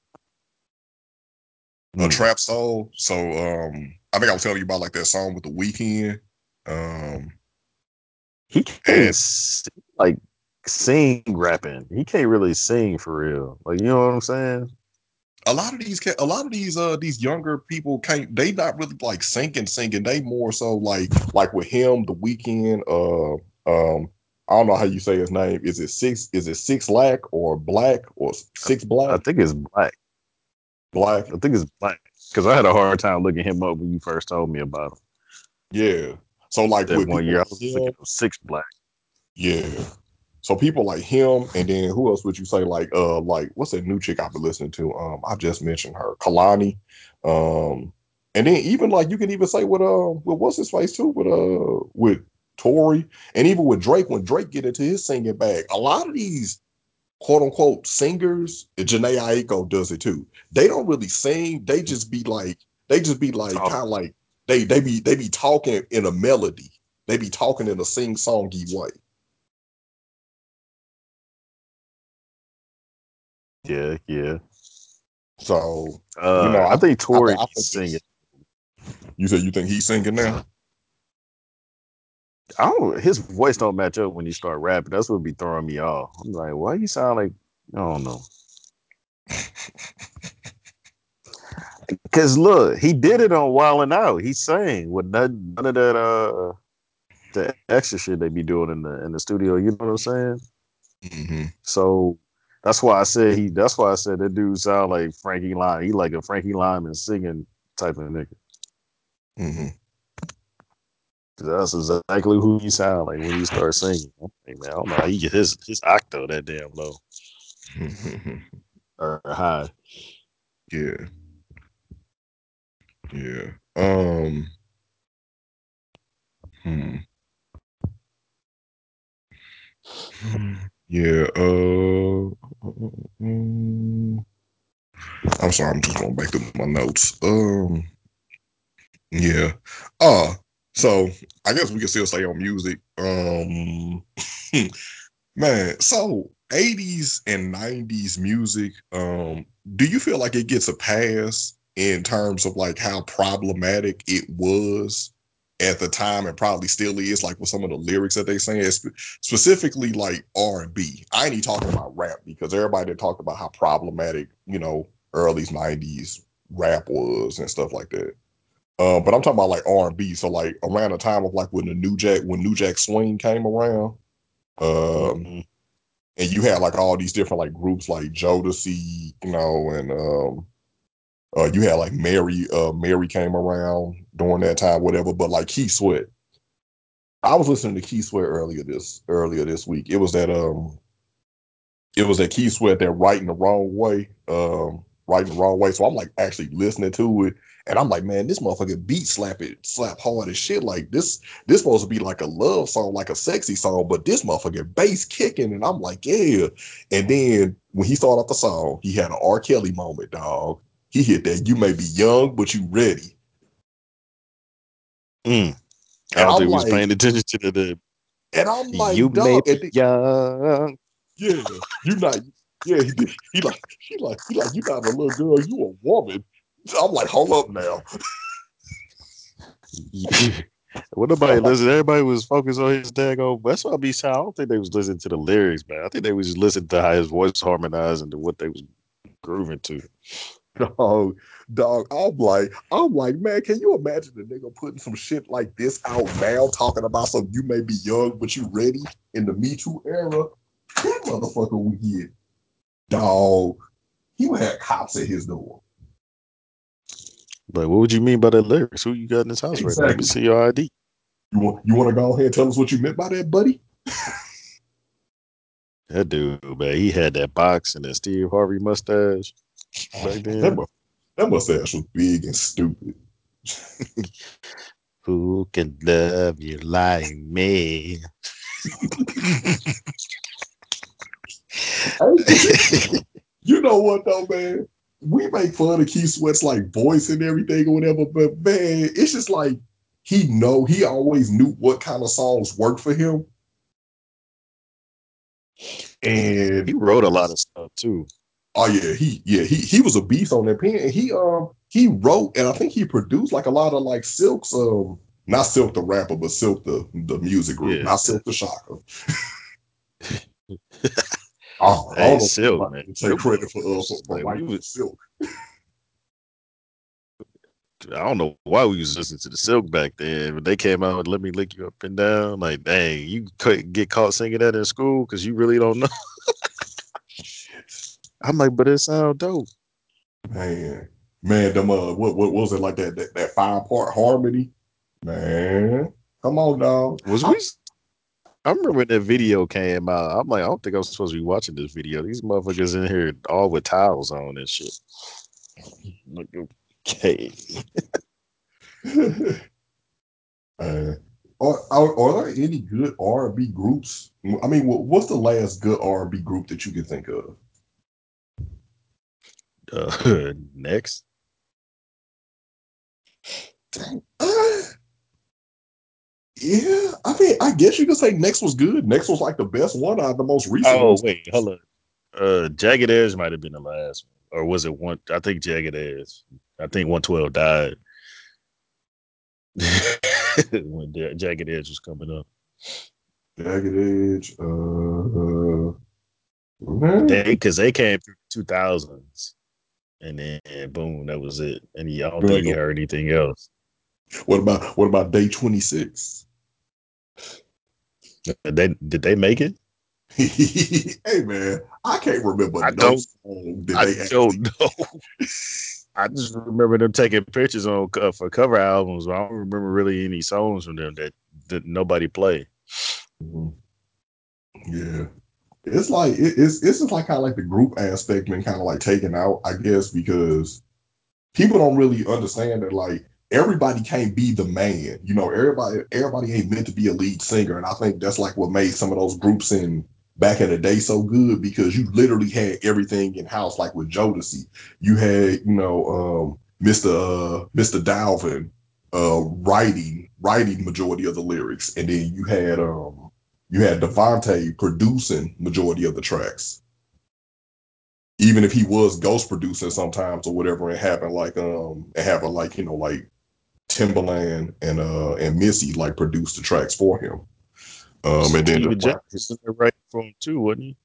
of Hmm. Trap Soul. So um I think I was telling you about like that song with the Weeknd. Um He can't and like sing rapping. He can't really sing for real. Like you know what I'm saying? a lot of these a lot of these uh these younger people can't they not really like singing singing. They more so like like with him, the Weeknd, uh um I don't know how you say his name. Is it six is it six lack or black or I, six I black? think it's black. Black. I think it's black because I had a hard time looking him up when you first told me about him. Yeah. So like That with one people year I like was him, thinking of six black. yeah. So people like him, and then who else would you say like uh like what's that new chick I've been listening to? Um, I just mentioned her, Kalani. Um, and then even like you can even say with uh with what's his face too with uh with Tory, and even with Drake when Drake get into his singing bag, a lot of these quote unquote singers, Janae Aiko does it too. They don't really sing. They just be like they just be like kind Talking. of like they they be they be talking in a melody. They be talking in a sing songy way. Yeah, yeah. So, you know, Uh, I I think I, th- Tory I needs think singing. it's you said you think he's singing now? I don't. His voice don't match up when he start rapping. That's what be throwing me off. I'm like, why you sound like I don't know. Cause look, he did it on Wild and Out. He sang with none, none of that uh the extra shit they be doing in the in the studio. You know what I'm saying? Hmm. So that's why I said he. That's why I said that dude sound like Frankie Lyman. He like a Frankie Lyman singing type of nigga. Hmm. 'Cause that's exactly who he sound like when he starts singing. I'm like, man, I don't know how he get his his octo that damn low or high. Yeah, yeah. Um, hmm. Yeah. Uh, mm, I'm sorry, I'm just going back to my notes. Um, yeah. Uh, so I guess we can still stay on music. Um, man, so eighties and nineties music, um, do you feel like it gets a pass in terms of like how problematic it was at the time and probably still is, like with some of the lyrics that they saying, spe- specifically like R and B. I ain't even talking about rap because everybody that talked about how problematic, you know, early nineties rap was and stuff like that. Uh, but I'm talking about like R and B. So like around the time of like when the New Jack when New Jack Swing came around, um, Mm-hmm. and you had like all these different like groups like Jodeci, you know, and um, uh, you had like Mary, uh, Mary came around during that time, whatever. But like Keith Sweat, I was listening to Keith Sweat earlier this earlier this week. It was that um it was that Keith Sweat that writing the wrong way, um, writing the wrong way. So I'm like actually listening to it, and I'm like, man, this motherfucking beat slap it, slap hard as shit. Like this, this supposed to be like a love song, like a sexy song, but this motherfucking bass kicking, and I'm like, yeah. And then when he started off the song, he had an R. Kelly moment, dog. He hit that. You may be young, but you ready. Mm. I And don't I'm think we was like, paying attention to the, the and I'm you like, may dog. be And then, young. yeah, you not. Yeah, he did. He like, he like, he like, you not a little girl, you a woman. So I'm like, hold up now. What nobody listen? Everybody was focused on his daggone. That's what I be saying. I don't think they was listening to the lyrics, man. I think they was just listening to how his voice harmonized and to what they was grooving to. Dog, dog. I'm like, I'm like, man, can you imagine the nigga putting some shit like this out now, talking about some you may be young, but you ready in the Me Too era? That motherfucker would get, dog. He would have cops at his door. But what would you mean by the lyrics? Who you got in this house right now? Let me Exactly. see your I D. You want you want to go ahead and tell us what you meant by that, buddy? That dude, man, he had that box and that Steve Harvey mustache back That, then. mu- that mustache was big and stupid. Who can love you like me? Hey, but you, you know what though, man? We make fun of Keith Sweat's like voice and everything or whatever, but man, it's just like he know he always knew what kind of songs worked for him. He And wrote a lot of stuff too. oh yeah, he yeah, he he was a beast on that pen. And he um he wrote and I think he produced like a lot of like Silk's um not Silk the rapper, but Silk the the music group, Yeah. not Silk the Shocker. I, I Hey, don't know if Silk, anybody man. can take Them credit for uh for, motherfuckers, for like we writing was for Silk. I don't know why we was listening to the Silk back then. When they came out, let me lick you up and down. Like, dang, you couldn't get caught singing that in school because you really don't know. Shit. I'm like, but it sound dope. Man, man, them uh, what what was it like that that, that five part harmony? Man, come on, dog. Was I, we? I remember when that video came out. I'm like, I don't think I'm supposed to be watching this video. These motherfuckers in here all with towels on and shit. Like, okay. uh, are, are are there any good R and B groups? I mean, what, what's the last good R and B group that you can think of? Uh, next. Uh, yeah, I mean, I guess you could say Next was good. Next was like the best one out of the most recent Oh ones. wait, hold on. Uh, Jagged Edge might have been the last one, or was it one? I think Jagged Edge. I think one twelve died when Ja- Jagged Edge was coming up. Jagged Edge, uh, man, They because they came through two thousands, and then boom, that was it. And he, I don't think he heard anything else. what about what about Day twenty-six? They did they make it? Hey man, I can't remember I no don't. song that I they actually. don't know. I just remember them taking pictures on uh, for cover albums. But I don't remember really any songs from them that, that nobody played. Mhm. Yeah, it's like it, it's it's just like kind of like the group aspect been kind of like taken out, I guess, because people don't really understand that like everybody can't be the man. You know, everybody everybody ain't meant to be a lead singer, and I think that's like what made some of those groups in back in the day so good because you literally had everything in house. Like with Jodeci, you had you know um, Mister Uh, Mister Dalvin uh, writing writing majority of the lyrics, and then you had um, you had Devontae producing majority of the tracks. Even if he was ghost producing sometimes or whatever, it happened like um, it happened like you know like Timberland and uh and Missy like produced the tracks for him. Um, and then the Stevie J was in there writing for him too, wasn't he?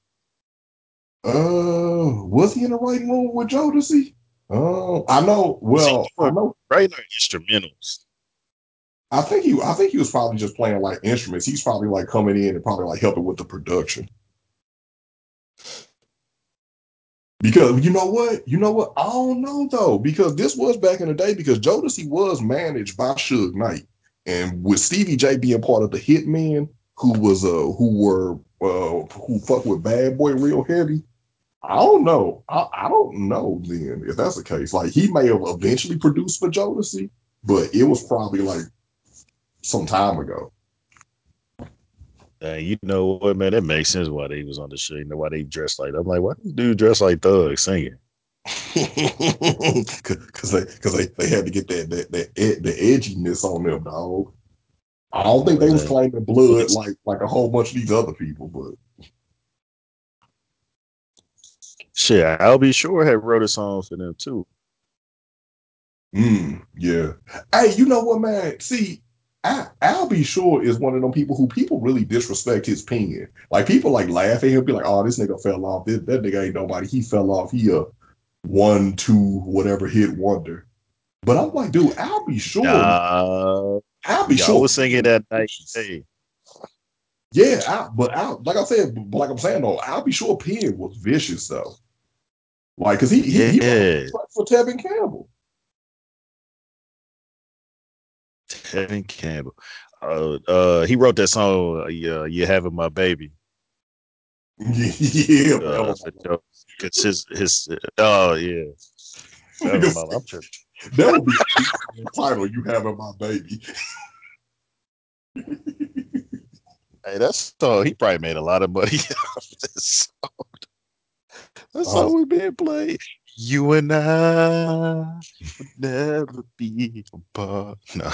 Uh, was he in the writing room with Jodeci? Uh, I know. Was he Well, I doing know. writing or instrumentals? I think he. I think he was probably just playing like instruments. He's probably like coming in and probably like helping with the production. Because you know what, you know what, I don't know though. Because this was back in the day. Because Jodeci was managed by Suge Knight, and with Stevie J being part of the Hitmen, who was uh who were uh who fucked with Bad Boy real heavy. I don't know. I, I don't know then if that's the case. Like he may have eventually produced for Jodeci, but it was probably like some time ago. Uh, you know what, man? That makes sense why they was on the show. You know why they dressed like that. I'm like, why this dude dressed like Thug singing? Cause they cause they, they had to get that that, that ed, the edginess on them, dog. I don't think Or they is was that claiming blood like like a whole bunch of these other people, but shit? I'll be sure had wrote a song for them too. mm, yeah. Hey, you know what, man? See, I, I'll be sure is one of them people who people really disrespect his pen. Like people like laugh at him, be like, "Oh, this nigga fell off. This, that nigga ain't nobody. He fell off. He a one, two, whatever hit wonder." But I'm like, dude, I'll be sure. Nah, I'll be y'all sure. was singing Pen that was night. vicious. Hey, Yeah, I, but I, like I said, but like I'm saying though, I'll be sure Penn was vicious though. Like, cause he he he wrote yeah, tracks for Tevin Campbell. Tevin Campbell. Uh, uh, he wrote that song. Uh, yeah, you having my baby. Yeah, Uh, forever for my Joe, because his his. Oh yeah, forever my. nigga. I'm tripping. That would be a beat song title. You having my baby? Hey, that's so he probably made a lot of money off this. That's Uh, how we been played. You and I would never be apart. No.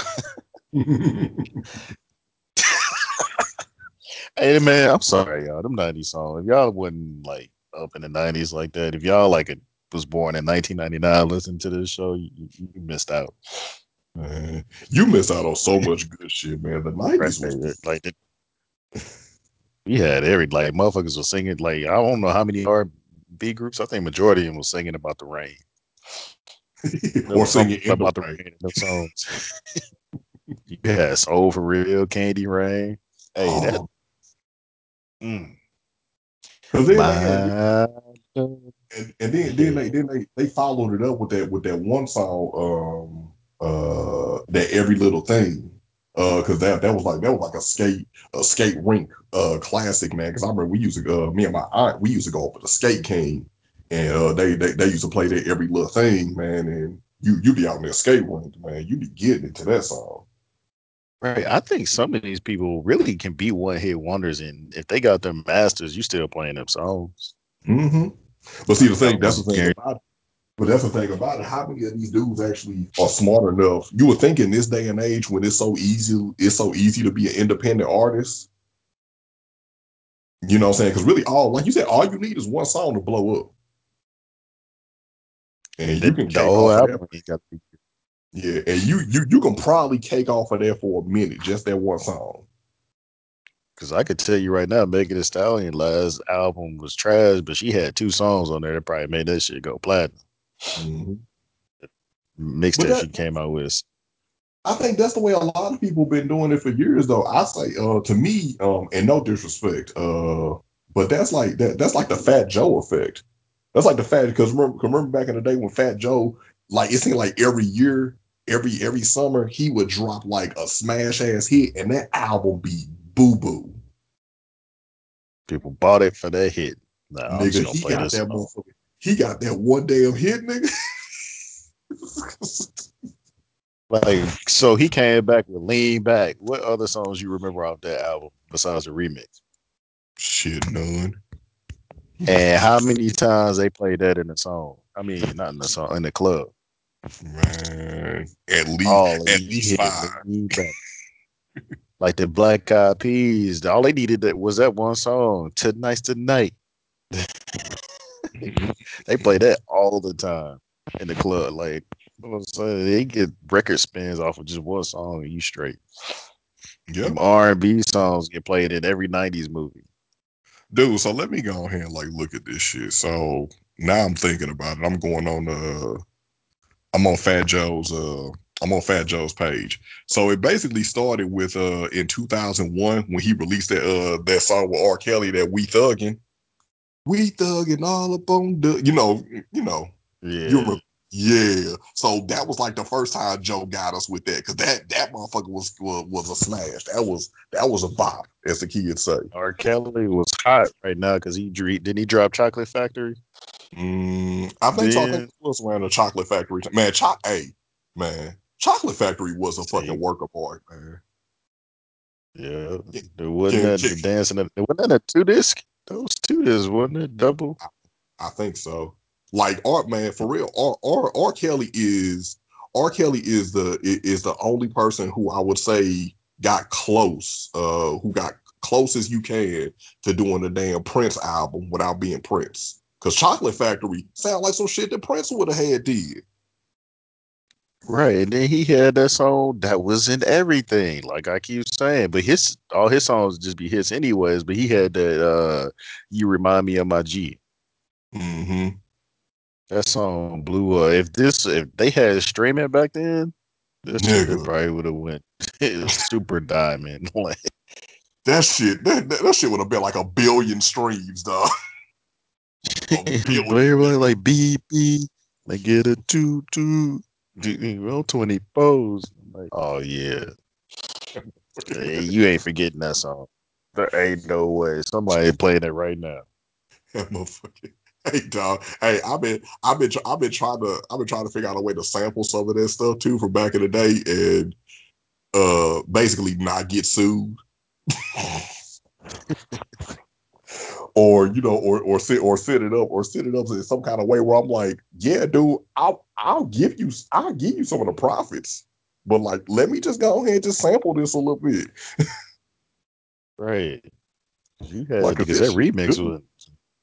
Hey man, I'm sorry, y'all. Them nineties songs. If y'all wasn't like up in the nineties like that, if y'all like it was born in nineteen ninety-nine, listening to this show, you, you missed out. man, you miss out on so much good shit, man. The Right. nineties was Like we had every like motherfuckers were singing like I don't know how many R and B groups. I think majority of them was singing about the rain. There or was something singing in the about the rain. rain in them songs. You had Soul for Real, Candy Rain. Hey, that Oh, mm, because then they had my and, and then then they then they they followed it up with that with that one song, um, uh, that every little thing, uh, because that that was like that was like a skate a skate rink uh classic, man. Because I remember we used to uh, me and my aunt we used to go over to Skate King, and uh they they they used to play that every little thing, man. And you you be out in that skate rink, man. You be getting into that song. right. I think some of these people really can be one hit wonders, and if they got their masters, you still playing them songs. hmm But see, the Like I thing that's the was thing guaranteed. about it. But that's the thing about it. How many of these dudes actually are smart enough? You would think in this day and age when it's so easy, it's so easy to be an independent artist. You know what I'm saying? Because really, all like you said, all you need is one song to blow up, and you The, can the cake whole off of that. album ain't got to be. Yeah, and you you you can probably cake off of that for a minute, just that one song. Because I could tell you right now, Megan Thee Stallion last album was trash, but she had two songs on there that probably made that shit go platinum. hmm But Mixtape that she came out with. I think that's the way a lot of people been doing it for years, though. I say, uh, to me, um, and no disrespect, uh, but that's like that. That's like the Fat Joe effect. That's like the fat because remember, 'cause remember back in the day when Fat Joe, like it seemed like every year, every every summer, he would drop like a smash ass hit, and that album be boo boo. People bought it for that hit. Nah, I'm Nigga, just gonna he play got this that song. motherfucker. He got that one damn hit, nigga. Like, so he came back with Lean Back. What other songs you remember off that album besides the remix? Shit, none. And how many times they played that in the song? I mean, not in the song, in the club. Man, at least All at you least hit five. lean back. Like the Black Eyed Peas. All they needed that was that one song, Tonight's the Night. They play that all the time in the club. Like, you know what I'm saying? They get record spins off of just one song and you straight. Yeah, Them R and B songs get played in every nineties movie. dude. So let me go ahead and like look at this shit. So now I'm thinking about it. I'm going on the. I'm on Fat Joe's. Uh, I'm on Fat Joe's page. So it basically started with uh in two thousand one when he released that uh that song with R. Kelly, that We Thuggin'. We thugging all up on the, you know, you know, you Yeah. remember, yeah. So that was like the first time Joe got us with that, because that that motherfucker was, was was a smash. That was that was a bop, as the kids say. R. Kelly was hot right now because he dre- didn't he drop Chocolate Factory? Mm, I think so. I think Then it was around the Chocolate Factory. Man, Choc, hey, man, Chocolate Factory was a fucking see, work of art, man. yeah, Can, there wasn't can, that can, the dancing. There wasn't that a two disc. Those two discs wasn't it double? I, I think so. Like Art, man, for real. R, R, R. Kelly is R. Kelly is the is the only person who I would say got close, uh, who got close as you can to doing the damn Prince album without being Prince. Cause Chocolate Factory sound like some shit that Prince would have had did. Right, and then he had that song that was in everything. Like I keep saying, but his all his songs just be hits anyways. But he had that. uh You remind me of my G. Mm-hmm. That song blew up. If this, if they had streaming back then, this shit Nigga, probably would have went super diamond. Like that shit, that, that, that shit would have been like a billion streams, dog. A but billion, everybody nigga. like beep beep, like get a two two, roll twenty fours. Like, oh yeah, hey, you ain't forgetting that song. There ain't no way somebody playing it right now. That motherfucker. Hey dog. Hey, I've been I've been I've been trying to I've been trying to figure out a way to sample some of that stuff too from back in the day, and uh basically not get sued. Or you know, or or sit or set it up or set it up in some kind of way where I'm like, yeah, dude, I'll I'll give you I'll give you some of the profits. But like, let me just go ahead and just sample this a little bit. Right. You had Like, cause because this that shit remix good. was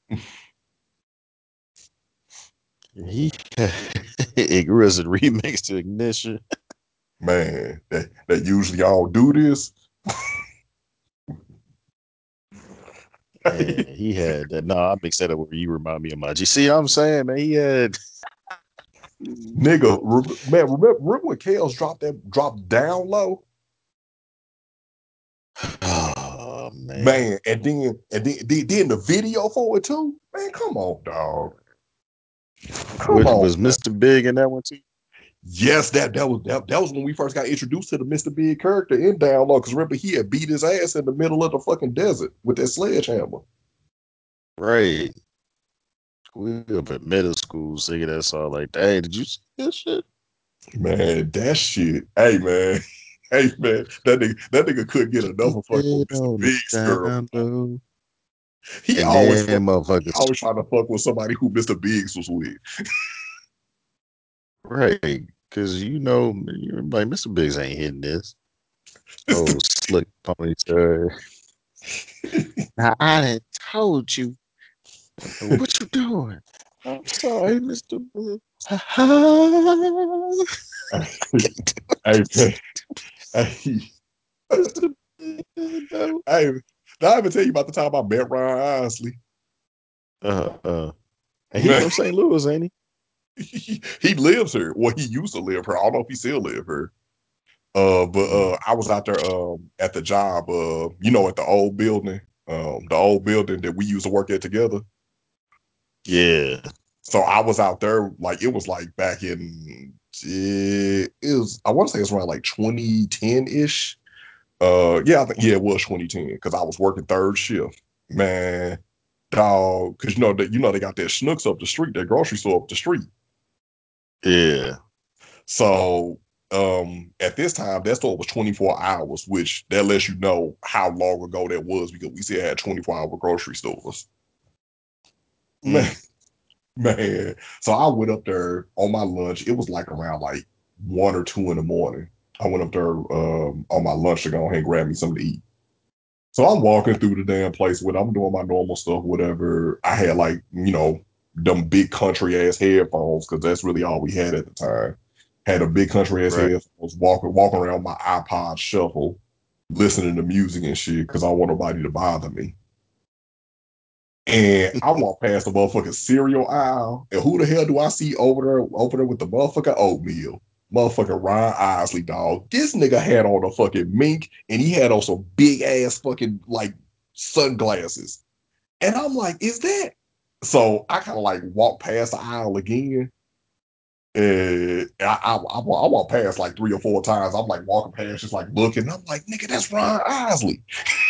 he it was a remix to Ignition. Man, that, that usually all do this. And he had that. No, I mixed that up where you remind me of my G. See, I'm saying, man, he had Nigga, re- man, remember, remember when Kales dropped that dropped down low? oh man. Man, and then and then, then then the video for it too. Man, come on, dog. Come What on, was man. Mister Big in that one too? Yes, that that was that, that was when we first got introduced to the Mister Big character in Down Low. Because remember, he had beat his ass in the middle of the fucking desert with that sledgehammer. Right. We up at middle school singing that song like, hey, did you see this shit? Man, that shit. Hey, man. Hey, man. That nigga, that nigga couldn't get enough Keep of fucking with it Mister on the Big's girl. down low. He And always then fuck. He motherfuckers, always trying to fuck with somebody who Mister Biggs was with. right. Cause you know, you're like, Mister Biggs ain't hitting this. Oh, slick ponytail. Now I done told you. What you doing? I'm sorry, Mister Biggs. Hey, man. Hey, Mister Biggs, no. hey, did I ever tell you about the time I met Ryan Isley? Uh, uh, and he Man, from Saint Louis, ain't he? he, he lives here. Well, he used to live here. I don't know if he still live here. Uh, but uh, Mm. I was out there um at the job. Uh, you know, at the old building, um, the old building that we used to work at together. Yeah, So I was out there like it was like back in it, it was I want to say it's around like twenty ten ish. Uh, yeah, I think yeah, it was twenty ten because I was working third shift. Man, dog, because you know that you know they got that Schnucks up the street, that grocery store up the street. yeah. So um, at this time, that store was twenty-four hours, which that lets you know how long ago that was because we still had twenty-four hour grocery stores. Man, Mm. man. So I went up there on my lunch. It was like around like one or two in the morning. I went up there um, on my lunch to go ahead and grab me something to eat. So I'm walking through the damn place when I'm doing my normal stuff, whatever. I had like, you know, them big country ass headphones because that's really all we had at the time. Had a big country ass Right. headphones, walking walking around my iPod shuffle, listening to music and shit because I don't want nobody to bother me. And I walk past the motherfucking cereal aisle, and who the hell do I see over there, over there with the motherfucking oatmeal? Motherfucking Ryan Isley, dog. This nigga had on a fucking mink, and he had on some big ass fucking like sunglasses. And I'm like, is that? So I kind of like walk past the aisle again, and I, I, I, I walk past like three or four times. I'm like walking past, just like looking. I'm like, nigga, that's Ryan Isley.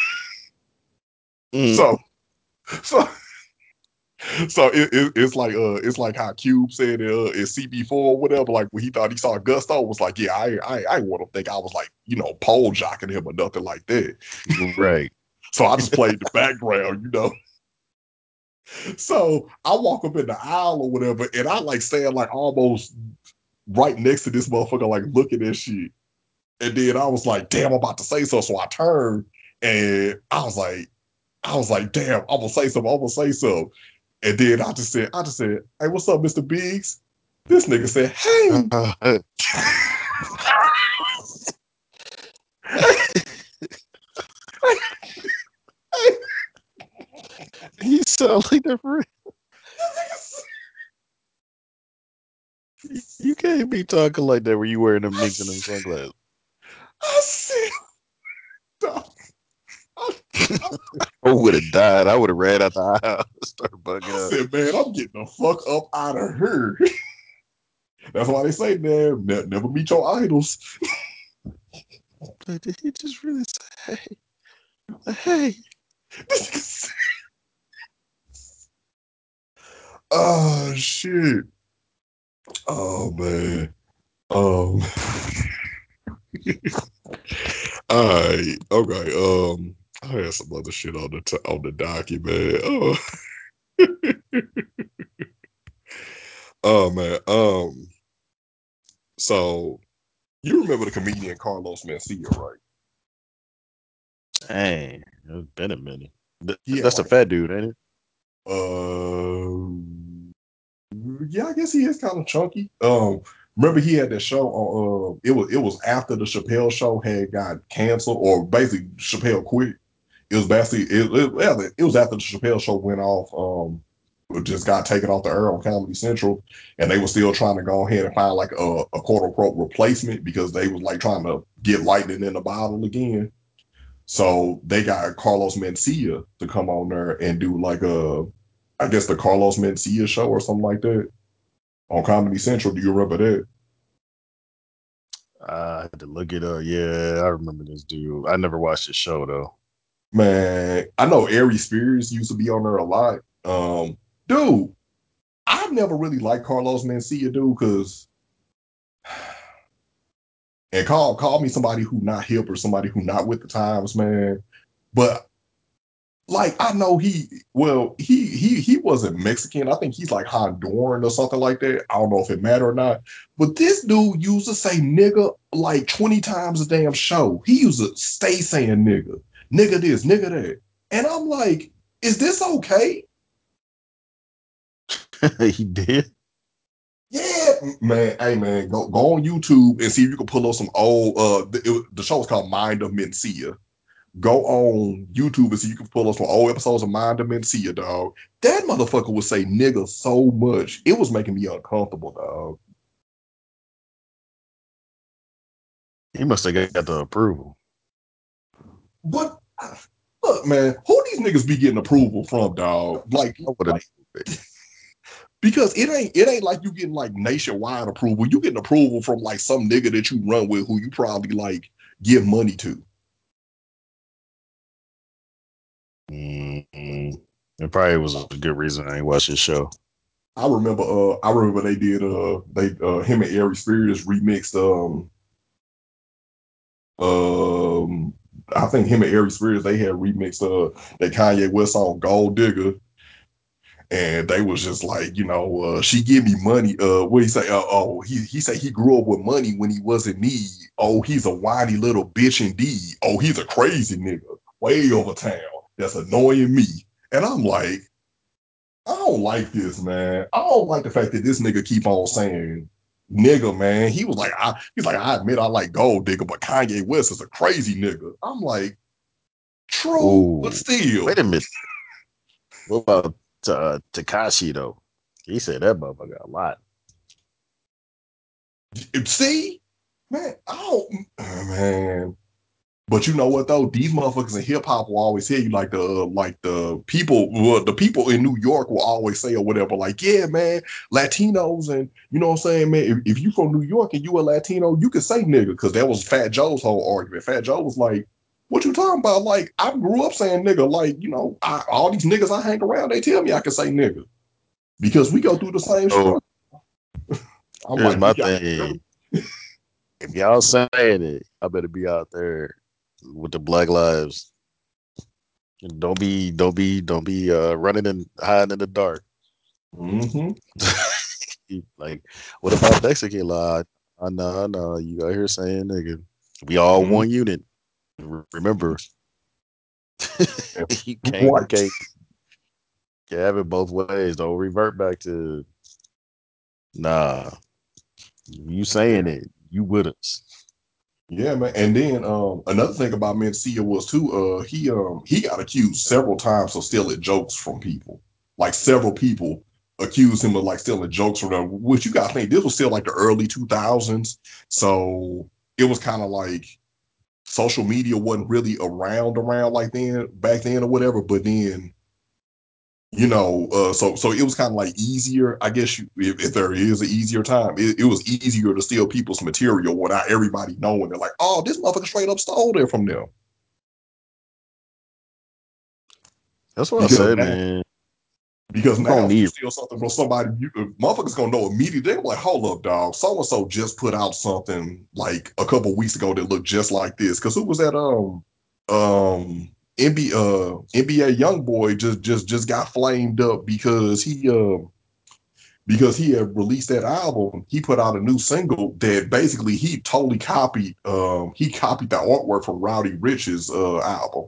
Mm. So, so So it, it, it's like uh it's like how Cube said uh in C B four or whatever, like when he thought he saw Gusto, was like, yeah, I I I want to think I was like, you know, pole jocking him or nothing like that. Right. So I just played the background, you know. So I walk up in the aisle or whatever, and I like stand like almost right next to this motherfucker, like looking at shit. And then I was like, damn, I'm about to say so. So I turned and I was like, I was like, damn, I'm gonna say something, I'm gonna say something. And then I just said, I just said, hey, what's up, Mister Biggs? This nigga said, hey. Uh, you sound like that for real. You can't be talking like that when you wearing them minks and them sunglasses. I said, dog, I, I, I would have died. I would have ran out the aisle and started bugging I up. said, man, I'm getting the fuck up out of here. That's why they say, man, ne- never meet your idols. Like, did he just really say, hey, hey? Oh shit. Oh man. Um. All right. Okay. Um. I had some other shit on the t- on the docket, man. Oh. Oh man. Um. So you remember the comedian Carlos Mencia, right? Dang, it's been a minute. Th- He had That's the like fat dude, ain't it? um. Yeah, I guess he is kind of chunky. Um. Remember he had that show on. Uh, it was it was after the Chappelle show had got canceled, or basically Chappelle quit. It was basically it, it, it was after the Chappelle show went off. Um, it just got taken off the air on Comedy Central, and they were still trying to go ahead and find like a, a quote unquote replacement because they was like trying to get lightning in the bottle again. So they got Carlos Mencia to come on there and do like a, I guess the Carlos Mencia show or something like that on Comedy Central. Do you remember that? I had to look it up. Yeah, I remember this dude. I never watched the show though. Man, I know Ari Spears used to be on there a lot. Um, dude, I've never really liked Carlos Mencia, dude, because and call call me somebody who not hip or somebody who not with the times, man. But like I know he well, he he he wasn't Mexican. I think he's like Honduran or something like that. I don't know if it matter or not. But this dude used to say nigga like twenty times a damn show. He used to stay saying nigga, nigga this, nigga that. And I'm like, is this okay? He did. Yeah, man. Hey, man, go go on YouTube and see if you can pull up some old. Uh, the, it, the show was called Mind of Mencia. Go on YouTube and see if you can pull up some old episodes of Mind of Mencia, dog. That motherfucker would say nigga so much, it was making me uncomfortable, dog. He must have got the approval. But look, man, who these niggas be getting approval from, dog? Like, I would have. like because it ain't it ain't like you getting like nationwide approval. You getting approval from like some nigga that you run with who you probably like give money to. Mm-hmm. It probably was a good reason I ain't watched his show. I remember uh I remember they did uh they uh him and Ari Spears remixed um Um, I think him and Ari Spears they had remixed uh that Kanye West song "Gold Digger," and they was just like, you know, uh, she give me money. Uh, what he say? Uh, oh, he he said he grew up with money when he was in need. Oh, he's a whiny little bitch indeed. Oh, he's a crazy nigga way over town that's annoying me. And I'm like, I don't like this, man. I don't like the fact that this nigga keep on saying nigga, man. He was like, I he's like, I admit I like Gold Digger, but Kanye West is a crazy nigga. I'm like, true, but Oh, still. wait a minute. What about uh, Takashi though? He said that motherfucker a lot. See, man, I don't, man. But you know what though? These motherfuckers in hip hop will always tell you like the uh, like the people well, the people in New York will always say or whatever, like, yeah, man, Latinos and you know what I'm saying, man, if, if you from New York and you a Latino, you can say nigga, because that was Fat Joe's whole argument. Fat Joe was like, what you talking about? Like, I grew up saying nigga, like, you know, I, all these niggas I hang around, they tell me I can say nigga because we go through the same So struggle. I'm here's like, we my got thing. If y'all saying it, I better be out there with the Black Lives. Don't be, don't be, don't be uh, running and hiding in the dark. mm-hmm, Like, what about Mexican law? I know, I know. You out here saying nigga. We all mm-hmm. one unit. Remember, you can't, you What? can't, can't have it both ways. Don't revert back to nah. You saying Yeah. it? You with us? Yeah, man. And then um another thing about Mencia was too, uh he um he got accused several times of stealing jokes from people. Like several people accused him of like stealing jokes from them, which you gotta think this was still like the early two thousands. So it was kind of like social media wasn't really around around like then back then or whatever. But then you know, uh, so so it was kind of like easier, I guess, you, if, if there is an easier time, it, it was easier to steal people's material without everybody knowing. They're like, oh, this motherfucker straight up stole it from them. That's what I Because said, now, man. because We're now gonna if you need. steal something from somebody, you, uh, motherfuckers gonna know immediately. They're like, hold up, dog. So and so just put out something like a couple weeks ago that looked just like this. Because who was that? Um, um, N B A, uh, N B A young boy just just just got flamed up because he um. Uh, because he had released that album, he put out a new single that basically he totally copied. Um, he copied the artwork from Rowdy Rich's uh, album.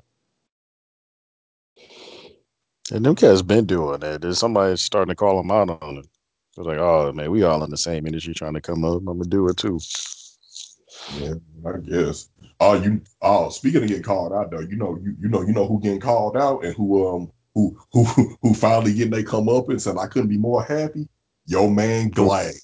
And them cats been doing that. There's somebody starting to call them out on it. It's like, oh man, we all in the same industry trying to come up. I'm gonna do it too. Yeah, I guess. Oh, you. Oh, speaking of getting called out, though, you know, you you know, you know who getting called out and who um who who who finally getting they come up and said I couldn't be more happy. Yo, man, Glad.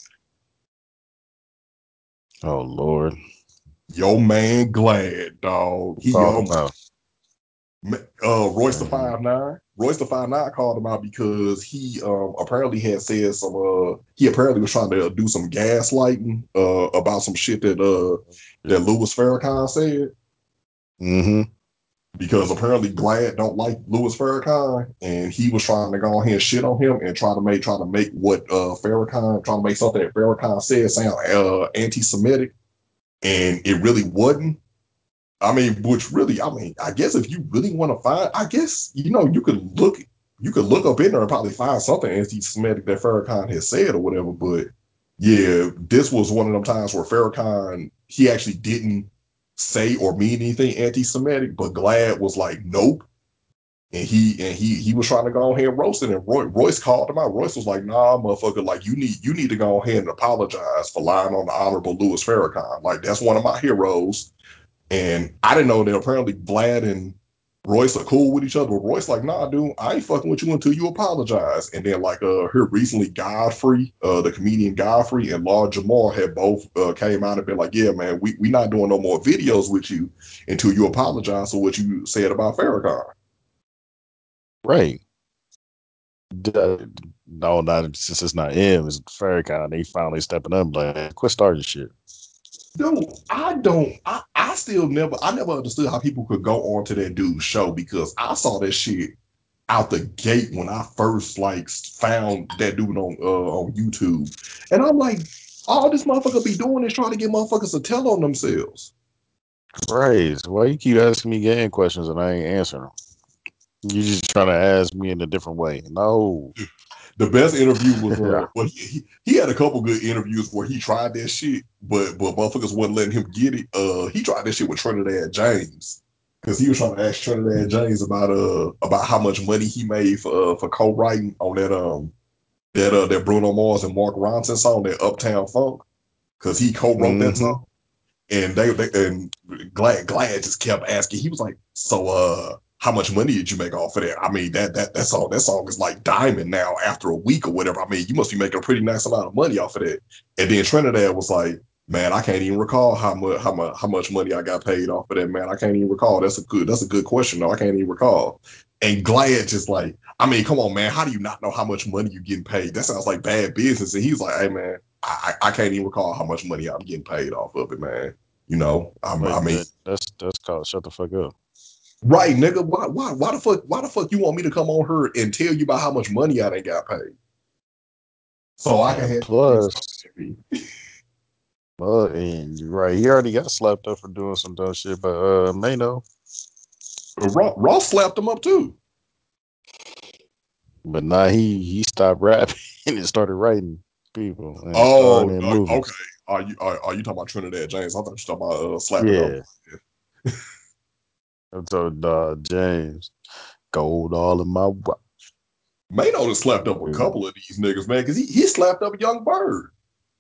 Oh Lord, Yo, man, Glad, dog. He call um them out. uh Royce the Mhm. five nine. Royce the five nine called him out because he um apparently had said some uh he apparently was trying to do some gaslighting uh about some shit that uh that Louis Farrakhan said Mm-hmm. because apparently Glad don't like Louis Farrakhan and he was trying to go ahead and shit on him and try to make try to make what uh Farrakhan trying to make something that Farrakhan said sound uh anti-Semitic and it really wasn't. I mean, which really, I mean, I guess if you really want to find, I guess you know you could look, you could look up in there and probably find something anti-Semitic that Farrakhan has said or whatever. But yeah, this was one of them times where Farrakhan he actually didn't say or mean anything anti-Semitic, but Glad was like, nope. And he and he he was trying to go ahead and roast it, and Roy, Royce called him out. Royce was like, "Nah, motherfucker, like you need you need to go ahead and apologize for lying on the honorable Louis Farrakhan. Like that's one of my heroes." And I didn't know that apparently Vlad and Royce are cool with each other. But Royce like, nah, dude, I ain't fucking with you until you apologize. And then like uh here recently, Godfrey, uh the comedian Godfrey and Lord Jamar had both uh, came out and been like, yeah, man, we we not doing no more videos with you until you apologize for what you said about Farrakhan. Right. D- No, not since it's not him. It's Farrakhan. They finally stepping up. Like, quit starting shit. Dude, I don't I, I still never I never understood how people could go on to that dude's show because I saw that shit out the gate when I first like found that dude on uh, on YouTube, and I'm like, all this motherfucker be doing is trying to get motherfuckers to tell on themselves. Right. So why you keep asking me game questions and I ain't answering them? You just trying to ask me in a different way. No. The best interview was Yeah. uh well he, he he had a couple good interviews where he tried that shit, but but motherfuckers wasn't letting him get it. Uh he tried that shit with Trinidad James. Cause he was trying to ask Trinidad James about uh about how much money he made for uh, for co-writing on that um that uh that Bruno Mars and Mark Ronson song, that Uptown Funk. Cause he co-wrote that Mm-hmm. song. And they, they and Glad Glad just kept asking. He was like, "So, uh, how much money did you make off of that? I mean, that that that song that song is like diamond now after a week or whatever. I mean, you must be making a pretty nice amount of money off of that." And then Trinidad was like, "Man, I can't even recall how much how much how much money I got paid off of that. Man, I can't even recall. That's a good that's a good question though. I can't even recall." And Glad just like, I mean, come on, man. How do you not know how much money you're getting paid? That sounds like bad business. And he's like, "Hey, man, I, I can't even recall how much money I'm getting paid off of it, man. You know, I'm, I Like mean, that. That's that's called shut the fuck up. right, nigga. Why, why, why the fuck, why the fuck you want me to come on here and tell you about how much money I done got paid so I can And have things talking plus, to me? uh, and you're right, he already got slapped up for doing some dumb shit, but uh, Mano. Ross, Ross slapped him up too. But nah, he he stopped rapping and started writing people and starring Oh, in uh, okay. movies. Are you are, are you talking about Trinidad James? I thought you were talking about uh, slapping up. Yeah, I told uh, James, gold all in my watch. Mano done slapped up a couple of these niggas, man, because he, he slapped up Young Bird.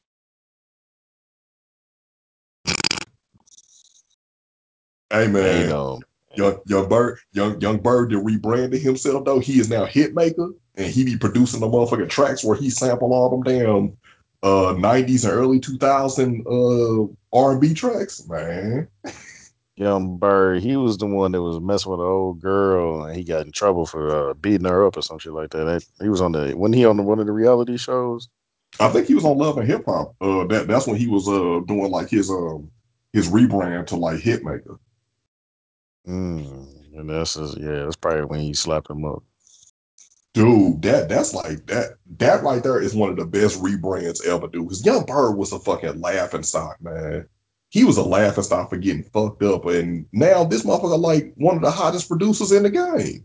Hey, man, Mano, Young Young Bird, Young Young Bird did rebranded himself though. He is now Hitmaker, and he be producing the motherfucking tracks where he sample all them damn uh nineties and early two thousand uh R and B tracks, man. Young Bird, he was the one that was messing with an old girl and he got in trouble for uh, beating her up or some shit like that. That- He was on the when he on the, one of the reality shows. I think he was on Love and Hip Hop. Uh, that that's when he was uh doing like his um his rebrand to like Hitmaker. Mm, and that's just, yeah, that's probably when he slapped him up. Dude, that that's like that that right there is one of the best rebrands ever, dude. Because Young Bird was a fucking laughing stock, man. He was a laughing stock for getting fucked up, and now this motherfucker like one of the hottest producers in the game.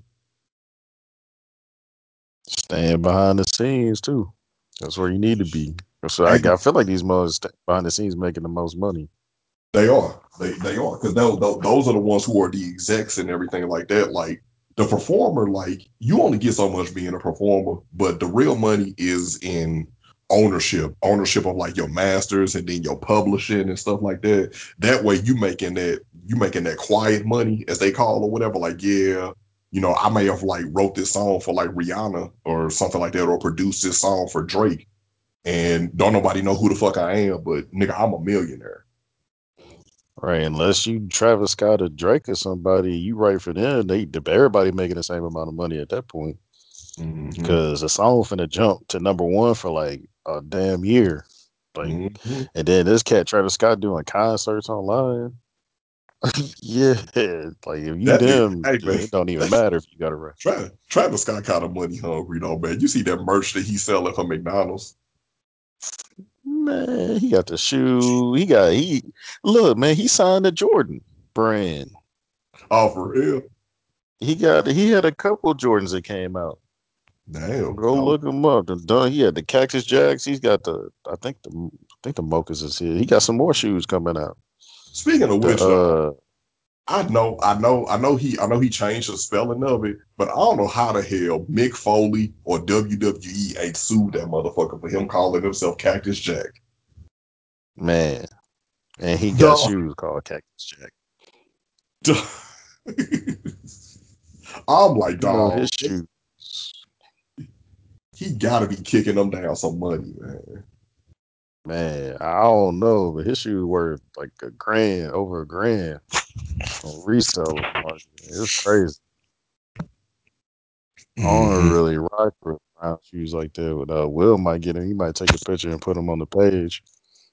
Staying behind the scenes too. That's where you need to be. So I, Hey, I feel like these mothers behind the scenes making the most money. they are, they they are, because those those are the ones who are the execs and everything like that. Like the performer, like you only get so much being a performer, but the real money is in ownership, ownership of like your masters and then your publishing and stuff like that. That way you making that you making that quiet money as they call or whatever. Like, yeah, you know, I may have like wrote this song for like Rihanna or something like that, or produced this song for Drake, and don't nobody know who the fuck I am, but nigga, I'm a millionaire. Right, unless you Travis Scott or Drake or somebody, you write for them. They everybody making the same amount of money at that point Mm-hmm. because a song finna jump to number one for like a damn year. Like, Mm-hmm. and then this cat Travis Scott doing concerts online. Yeah, like if you That nigga, them, hey man, it don't even matter if you got a record. Travis, Travis Scott kind of money hungry though, man. You see that merch that he's selling for McDonald's? Man, he got the shoe. He got he look, man. He signed the Jordan brand. Oh, for real? He got he had a couple Jordans that came out. Damn. Go Oh, look him up. The done. He had the Cactus Jacks. He's got the I think the I think the Mochas is here. He got some more shoes coming out. speaking of The which, though, uh I know, I know, I know he, I know he changed the spelling of it, but I don't know how the hell Mick Foley or W W E ain't sued that motherfucker for him calling himself Cactus Jack. Man, and he got Duh. shoes called Cactus Jack. Duh. I'm like, You know his dog, shoes. he gotta be kicking them down some money, man. Man, I don't know, but his shoes worth like a grand, over a grand on resale market. It's crazy. I don't Mm-hmm. really rock with brown shoes like that. But uh, Will might get him. He might take a picture and put them on the page.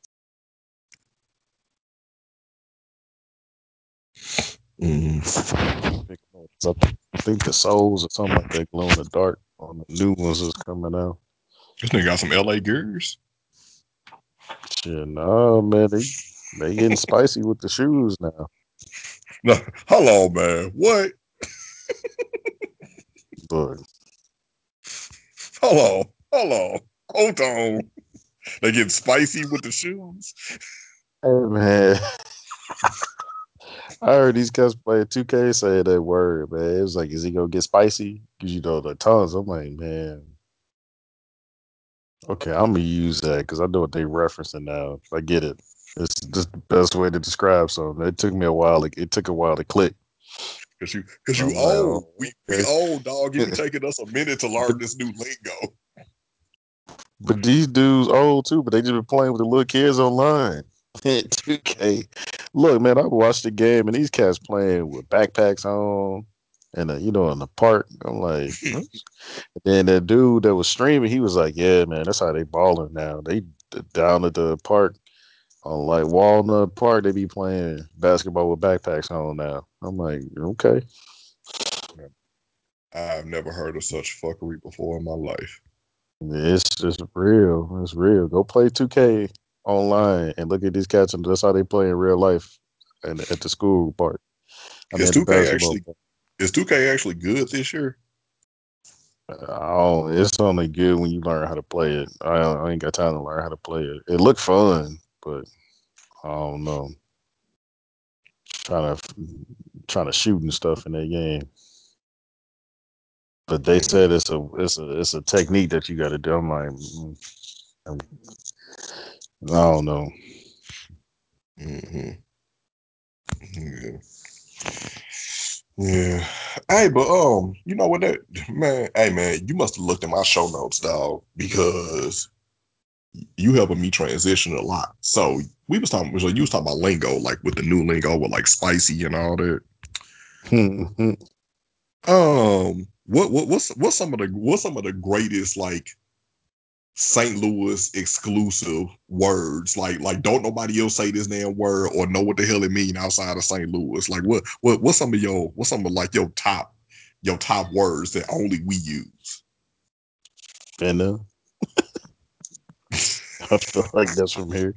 Mm-hmm. I think the soles or something like that glow in the dark on the new ones is coming out. This nigga got some L A gears. Shit, no man, they they getting spicy with the shoes now. No, hold on, man. What? But Hold on. Hold on. Hold on. They get spicy with the shoes. hey man, I heard these guys play two K say that word, man. It was like, is he gonna get spicy? Because you know the tongues. I'm like, man, okay, I'm gonna use that because I know what they referencing now. I get it. It's just the best way to describe something. It took me a while. Like, it took a while to click. Cause you, cause So you I'm like, old. oh, We, we okay. old, dog. It be taking us a minute to but learn this new lingo. but these dudes old too. But they just been playing with the little kids online. two K. Look, man, I watched the game and these cats playing with backpacks on and uh, you know in the park. I'm like, huh? Then that dude that was streaming, he was like, "Yeah, man, that's how they balling now. They d- down at the park on like Walnut Park. They be playing basketball with backpacks on now." I'm like, "Okay, I've never heard of such fuckery before in my life. it's just real. It's real. Go play two K online and look at these cats, and that's how they play in real life and at the school park. I mean, Is at the two K basketball actually park. is two K actually good this year? Oh, it's only good when you learn how to play it. I, I ain't got time to learn how to play it. It looked fun, but I don't know. Trying to trying to shoot and stuff in that game. But they Mm-hmm. said it's a it's a it's a technique that you got to do. I'm like, mm, I'm- I don't know. Mm-hmm. Yeah. Yeah. Hey, but um, you know what that man, hey man, you must have looked at my show notes, dog, because you helping me transition a lot. So we was talking, so you was talking about lingo, like with the new lingo with like spicy and all that. Um, what what what's what's some of the what's some of the greatest like Saint Louis exclusive words? Like like don't nobody else say this damn word or know what the hell it mean outside of Saint Louis. Like what what what's some of your what's some of like your top your top words that only we use? Finna. I feel like that's from here.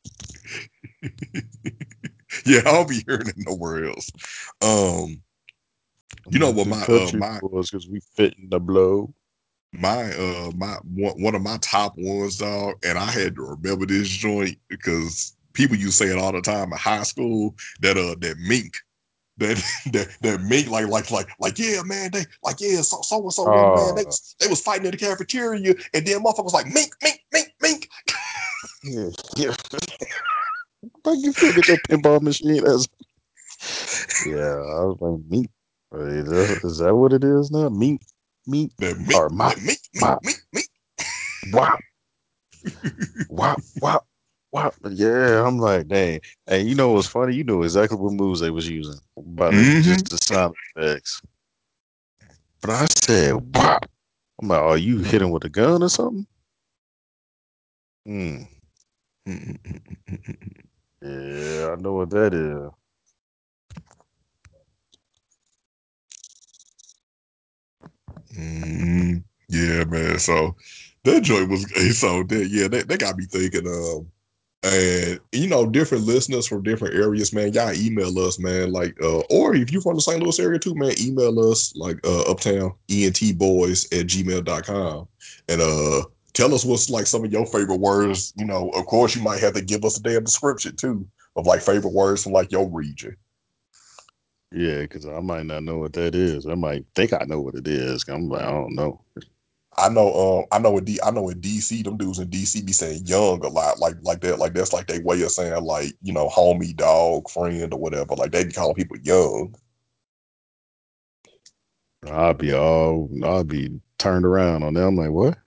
Yeah, I'll be hearing it nowhere else. Um, you I'm know like what the my uh country my boys because we fit in the blow. my uh my one, one of my top ones, dog, and I had to remember this joint because people used to say it all the time in high school that uh that mink that that that mink like like like like yeah man they like yeah so so and so one man they Oh, was they was fighting in the cafeteria and then motherfucker was like mink mink mink mink. yeah, yeah. Like you feel get your pinball machine as yeah. I was like meat. Wait, that's, is that what it is now? Meat, meat, That mink or mop, that mink mink mop, mink mink. wop, wop, wop, wop. Yeah, I'm like, dang. And you know what's funny? You know exactly what moves they was using by the Mm-hmm. just the sound effects. But I said, wop. I'm like, are you hitting with a gun or something? Hmm. Yeah, I know what that is. Mm-hmm. Yeah, man. So that joint was so that yeah, that, that got me thinking. Um, and you know, different listeners from different areas, man. Y'all email us, man. Like, uh, or if you from the Saint Louis area too, man, email us like uh uptown entboys at gmail dot com and uh tell us what's like some of your favorite words. You know, of course, you might have to give us a damn description too of like favorite words from like your region. Yeah, because I might not know what that is. I might think I know what it is. I'm like, I don't know. I know, um, I know in D, I know in D C, them dudes in D C be saying young a lot, like like that, like that's like their way of saying like you know homie, dog, friend, or whatever. Like they be calling people young. I'll be all, I'll be turned around on them. I'm like, what?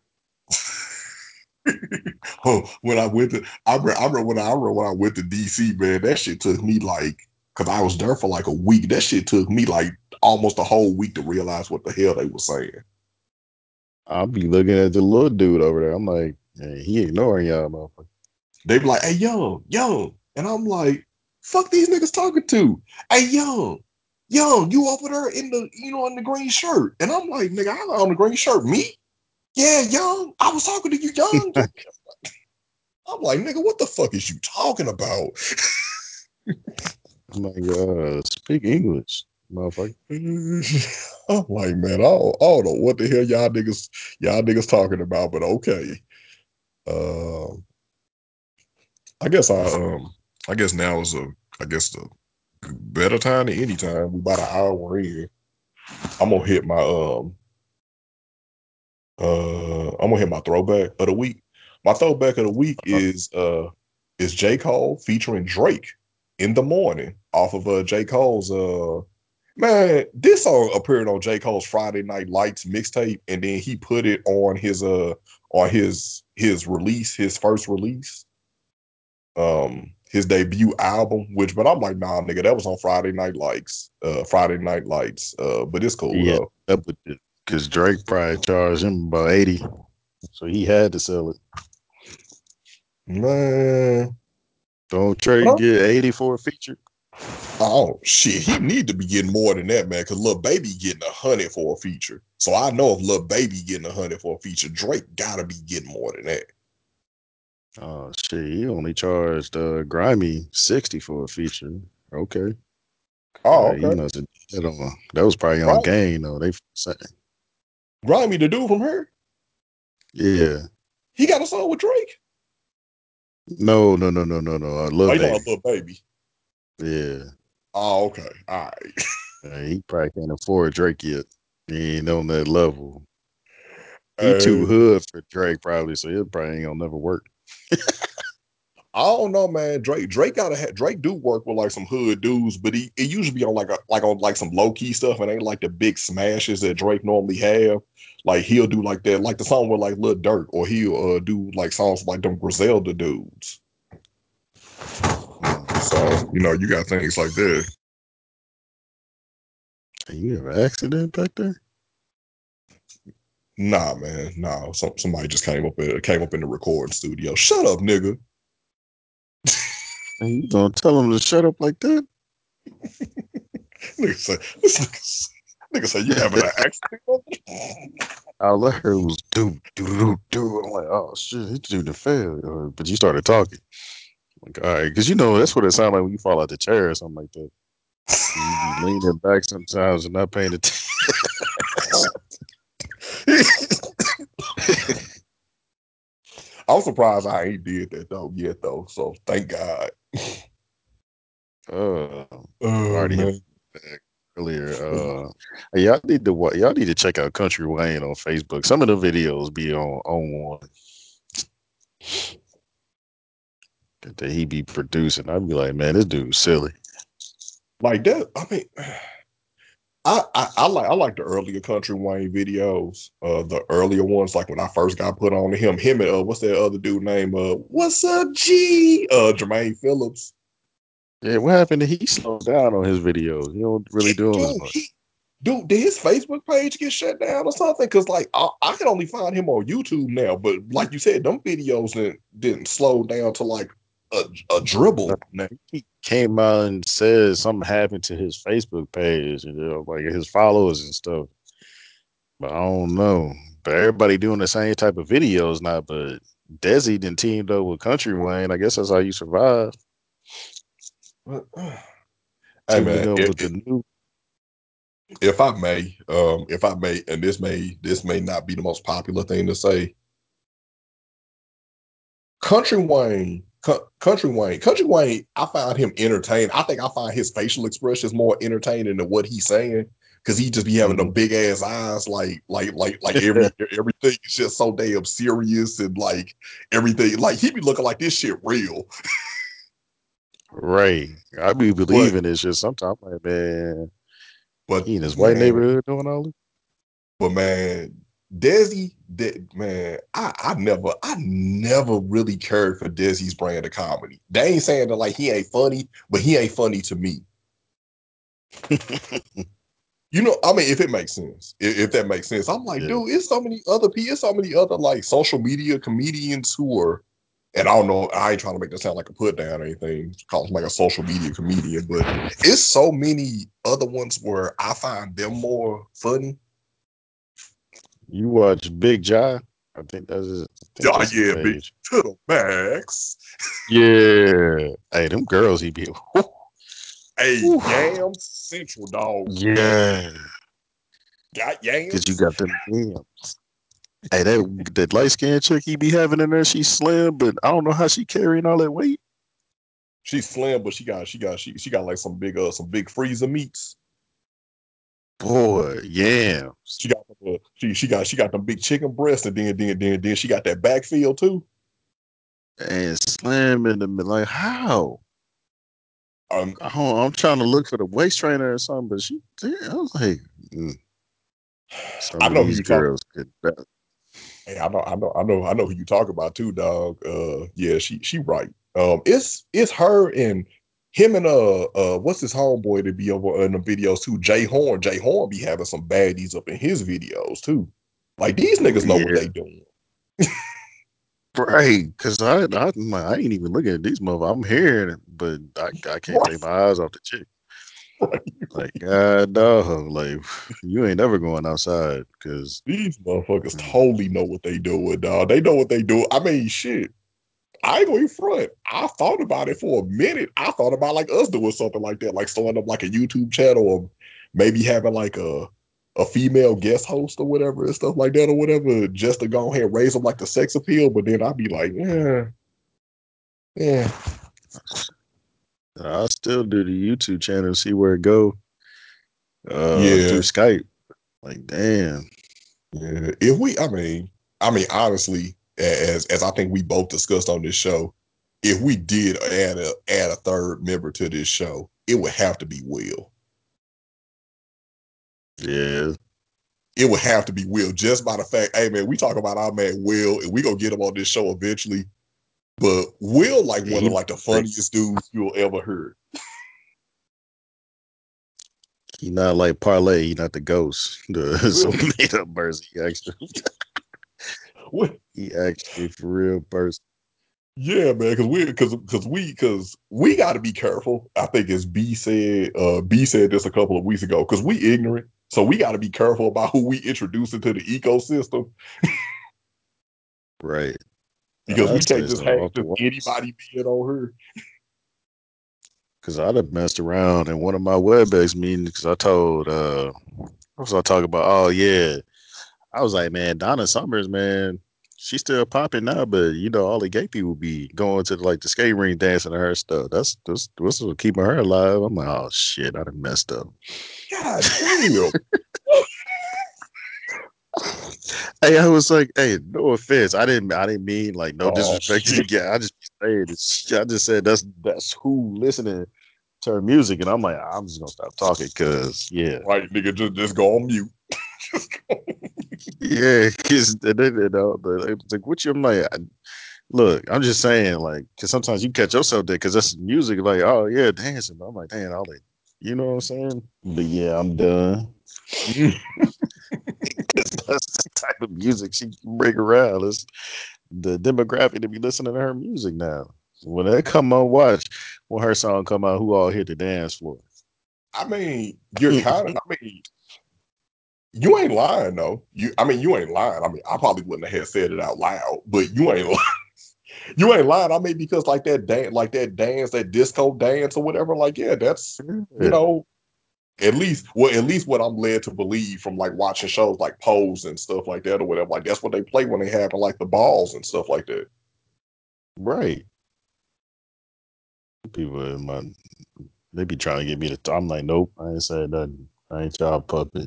Oh, when I went to, I remember, I remember when I, I remember when I went to D C, man, that shit took me like, cause I was there for like a week. That shit took me like almost a whole week to realize what the hell they were saying. I'll be looking at the little dude over there. I'm like, man, he ignoring y'all, motherfucker. They be like, "Hey, young, young," and I'm like, "Fuck these niggas talking to." Hey, young, young, you over there in the, you know, in the green shirt, and I'm like, "Nigga, I on the green shirt, me." Yeah, young, I was talking to you, young. I'm like, "Nigga, what the fuck is you talking about?" I'm like, uh, speak English, motherfucker. I'm like, man, I don't, I don't know what the hell y'all niggas y'all niggas talking about, but okay. Um, I guess I um I guess now is a I guess the better time than any time. We about an hour in. I'm gonna hit my um uh I'm gonna hit my throwback of the week. My throwback of the week is uh is J. Cole featuring Drake in the morning off of uh J. Cole's uh man, this song appeared on J. Cole's Friday Night Lights mixtape, and then he put it on his uh on his his release, his first release, um, his debut album, which but I'm like, nah, nigga, that was on Friday Night Lights, uh Friday Night Lights. Uh, but it's cool Yeah, though. up with it because Drake probably charged him about eighty, so he had to sell it. Man, Don't Drake huh? get eighty for a feature? Oh shit, he need to be getting more than that, man. Cause Lil Baby getting a hundred for a feature. So I know if Lil Baby getting a hundred for a feature, Drake gotta be getting more than that. Oh shit, he only charged uh, Grimy sixty for a feature. Okay, Oh, uh, he okay. must have did that on. That was probably on Grimy, Game though. They say, Grimy, the dude from her, yeah, he got a song with Drake. no, no, no, no, no, no. Uh, Oh, Lil you talking about Baby, Lil Baby? yeah, Oh, okay. All right. uh, he probably can't afford Drake yet. He ain't on that level. He too Hey, hood for Drake probably, so it probably ain't gonna never work. I don't know, man. Drake, Drake gotta have Drake do work with like some hood dudes, but he it usually be on like a like on like some low key stuff, and ain't like the big smashes that Drake normally have. Like he'll do like that, like the song with like Lil Durk, or he'll uh, do like songs like them Griselda dudes. Mm. So you know, you got things like that. Hey, you have an accident back there? Nah, man, nah. Some, somebody just came up in, came up in the recording studio. Shut up, nigga. Hey, you gonna tell him to shut up like that? Nigga say, this nigga, say- nigga say you having an accident. All I heard was do do do do. I'm like, oh shit, he dude the fail. Uh, But you started talking. Like, all right, because you know that's what it sounds like when you fall out the chair or something like that. You be leaning back sometimes and not paying attention. I'm surprised I ain't did that though yet though. So thank God. uh, I Oh already hit man. back earlier. Uh, hey, y'all need to wa- y'all need to check out Country Wayne on Facebook. Some of the videos be on on one that he be producing. I'd be like, man, this dude's silly. Like that. I mean, I, I I like I like the earlier Country Wayne videos. Uh, the earlier ones, like when I first got put on to him, him and uh, what's that other dude name? Uh, what's up, G? Uh, Jermaine Phillips. Yeah, what happened? To he slowed down on his videos. He don't really Yeah, do them as dude, much. he dude, did his Facebook page get shut down or something? Because like I, I can only find him on YouTube now. But like you said, them videos didn't didn't slow down to like a, a No, dribble. Now. he came out and said something happened to his Facebook page, you know, like his followers and stuff. But I don't know. But everybody doing the same type of videos now. But Desi then teamed up with Country Wayne. I guess that's how you survive. Hey Teaming man, up if, with the new. if I may, um, if I may, and this may this may not be the most popular thing to say, Country Wayne, Country Wayne, Country Wayne, I find him entertaining. I think I find his facial expressions more entertaining than what he's saying because he just be having them Mhm. big ass eyes, like like like like every everything is just so damn serious and like everything, like he be looking like this shit real. Right. I be But believing it's just sometimes like, man, but he in his white man, neighborhood doing all this. but man, Desi, De, man, I, I never, I never really cared for Desi's brand of comedy. They ain't saying that like he ain't funny, but he ain't funny to me. You know, I mean, if it makes sense, if, if that makes sense, I'm like, Yeah. dude, it's so many other people, it's so many other like social media comedians who are, and I don't know, I ain't trying to make that sound like a put down or anything, call him like a social media comedian, but it's so many other ones where I find them more funny. You watch Big John? I think that's his, I think Oh that's his yeah, big page. to the max. Yeah. Hey, them girls he be. Hey, Oof. Yams Central, dog. Yeah, Got because you yams. got them yams. Hey, that that light skinned chick he be having in there, she's slim, but I don't know how she carrying all that weight. She's slim, but she got she got she she got like some big uh some big freezer meats. Boy, yams She got uh, she she got she got them big chicken breasts, and then then then then she got that backfield too. and slim in the middle. Like how? Um, I don't, I'm trying to look for the waist trainer or something, but she. I was like, mm, some I of know who these you talk. girls could. Hey, I know I know I know I know who you talk about too, dog. Uh, yeah, she she right. Um, it's it's her and him and uh uh what's his homeboy to be over in the videos too? Jay Horn. Jay Horn be having some baddies up in his videos too. Like these niggas know what Yeah, they doing. right. Because I, I, I ain't even looking at these motherfuckers. I'm hearing it, but I, I can't take Right, my eyes off the chick. right, Like, right. God, dog, like you ain't never going outside because These motherfuckers totally know what they doing, dog. They know what they do. I mean, shit. I ain't going front. I thought about it for a minute. I thought about like us doing something like that, like starting up like a YouTube channel, or maybe having like a a female guest host or whatever and stuff like that or whatever, just to go ahead and raise them like the sex appeal. But then I'd be like, yeah, yeah, I still do the YouTube channel and see where it go uh through yeah, Skype. Like, damn, yeah. If we, I mean, I mean, honestly, as as I think we both discussed on this show, if we did add a add a third member to this show, it would have to be Will. yeah, It would have to be Will, just by the fact, hey man, we talk about our man Will, and we gonna get him on this show eventually. But Will, like one he of like the like funniest dudes you'll ever heard. he not like Parlay. He not the ghost, the Will, some made up person. He actually, Will, he actually for real person. yeah, man, because we, because because we, because we got to be careful. I think as B said, uh, B said this a couple of weeks ago, because we ignorant, so we got to be careful about who we introduce into the ecosystem, Right. because I we can't say just so have off the just walls. anybody being on her. Cause I'd have messed around in one of my WebEx meetings because I told uh what was I talking about? Oh yeah. I was like, man, Donna Summers, man, she's still popping now, but you know, all the gay people be going to like the skate ring dancing to her stuff. That's that's what's keeping her alive. I'm like, oh shit, I done messed up. God damn. Hey, I was like, hey, no offense. I didn't I didn't mean like no Oh disrespect to the shit. guy. I just be saying this. I just said that's that's who listening to her music. And I'm like, I'm just gonna stop talking because yeah. Right, nigga, just just go on mute. Just go. Yeah, because they, they, they, know, they, it's like, what you, I'm like, I- look, I'm just saying, like, because sometimes you catch yourself there because that's music, like, oh, yeah, dancing. But I'm like, damn, all that, you know what I'm saying? But yeah, I'm done. That's the type of music she can bring around. It's the demographic to be listening to her music now. When they come on, watch when her song come out, who all hit the dance floor? I mean, you're kind of. I mean, you ain't lying though. You, I mean, you ain't lying. I mean, I probably wouldn't have said it out loud, but you ain't. You ain't lying. I mean, because like that dance, like that dance, that disco dance or whatever. Like, yeah, that's you Yeah, know, at least, well, at least what I'm led to believe from like watching shows like Pose and stuff like that or whatever. Like, that's what they play when they have like the balls and stuff like that. right. People in my they be trying to get me to. I'm like, nope, I ain't saying nothing. I ain't y'all puppet.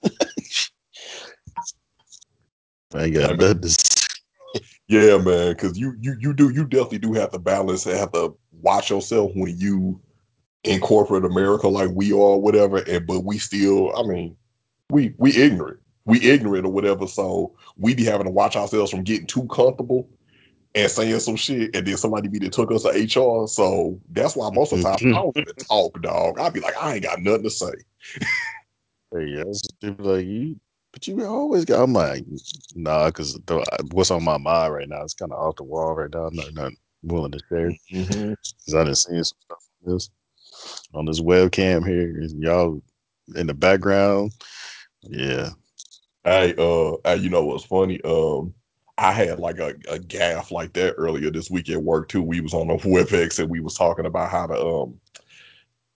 I ain't got Yeah, man. nothing to say. Yeah, man. Because you, you, you do, you definitely do have to balance and have to watch yourself when you in corporate America like we are, whatever. And but we still, I mean, we we ignorant, we ignorant or whatever. So we be having to watch ourselves from getting too comfortable and saying some shit, and then somebody be that took us to H R. So that's why most of the time I don't even talk, dog. I'd be like, I ain't got nothing to say. Hey, yes, they be like you, but you always got. I'm like, nah, because what's on my mind right now is kind of off the wall right now. I'm not, not willing to share Mm-hmm. because I done seen some stuff on this on this webcam here. And y'all in the background, yeah. Hey, uh, hey, you know what's funny? Um, I had like a, a gaff like that earlier this week at work too. We was on a WebEx and we was talking about how to um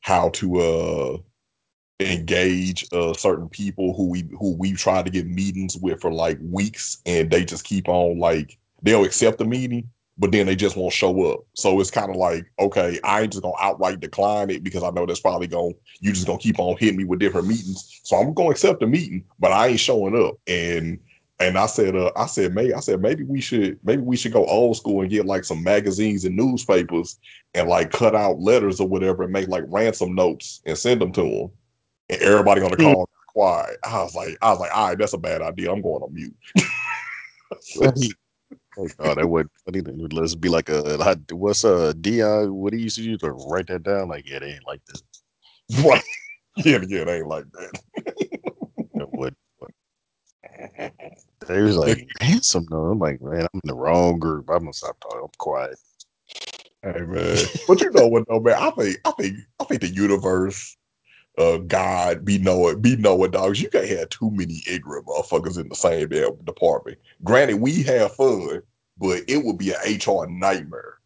how to uh engage uh certain people who we who we've tried to get meetings with for like weeks, and they just keep on like they'll accept the meeting, but then they just won't show up. So it's kind of like, okay, I ain't just gonna outright decline it because I know that's probably gonna you just gonna keep on hitting me with different meetings. So I'm gonna accept the meeting, but I ain't showing up. And and I said, uh, I said, maybe I said maybe we should maybe we should go old school and get like some magazines and newspapers and like cut out letters or whatever and make like ransom notes and send them to them, and everybody on the call got quiet. I was like, I was like, all right, that's a bad idea. I'm going on mute. Right. Oh, that would funny. Let's be like a what's uh Dion? What he used to do to write that down? Like, yeah, they ain't like this. Right. Yeah, yeah, it ain't like that. What? what? They was like handsome though. I'm like, man, I'm in the wrong group. I'm gonna stop talking. I'm quiet. Hey man, but you know what though, man? I think, I think, I think the universe, uh, God, be Noah, be Noah, dogs. You can't have too many ignorant motherfuckers in the same damn department. Granted, we have fun, but it would be an H R nightmare.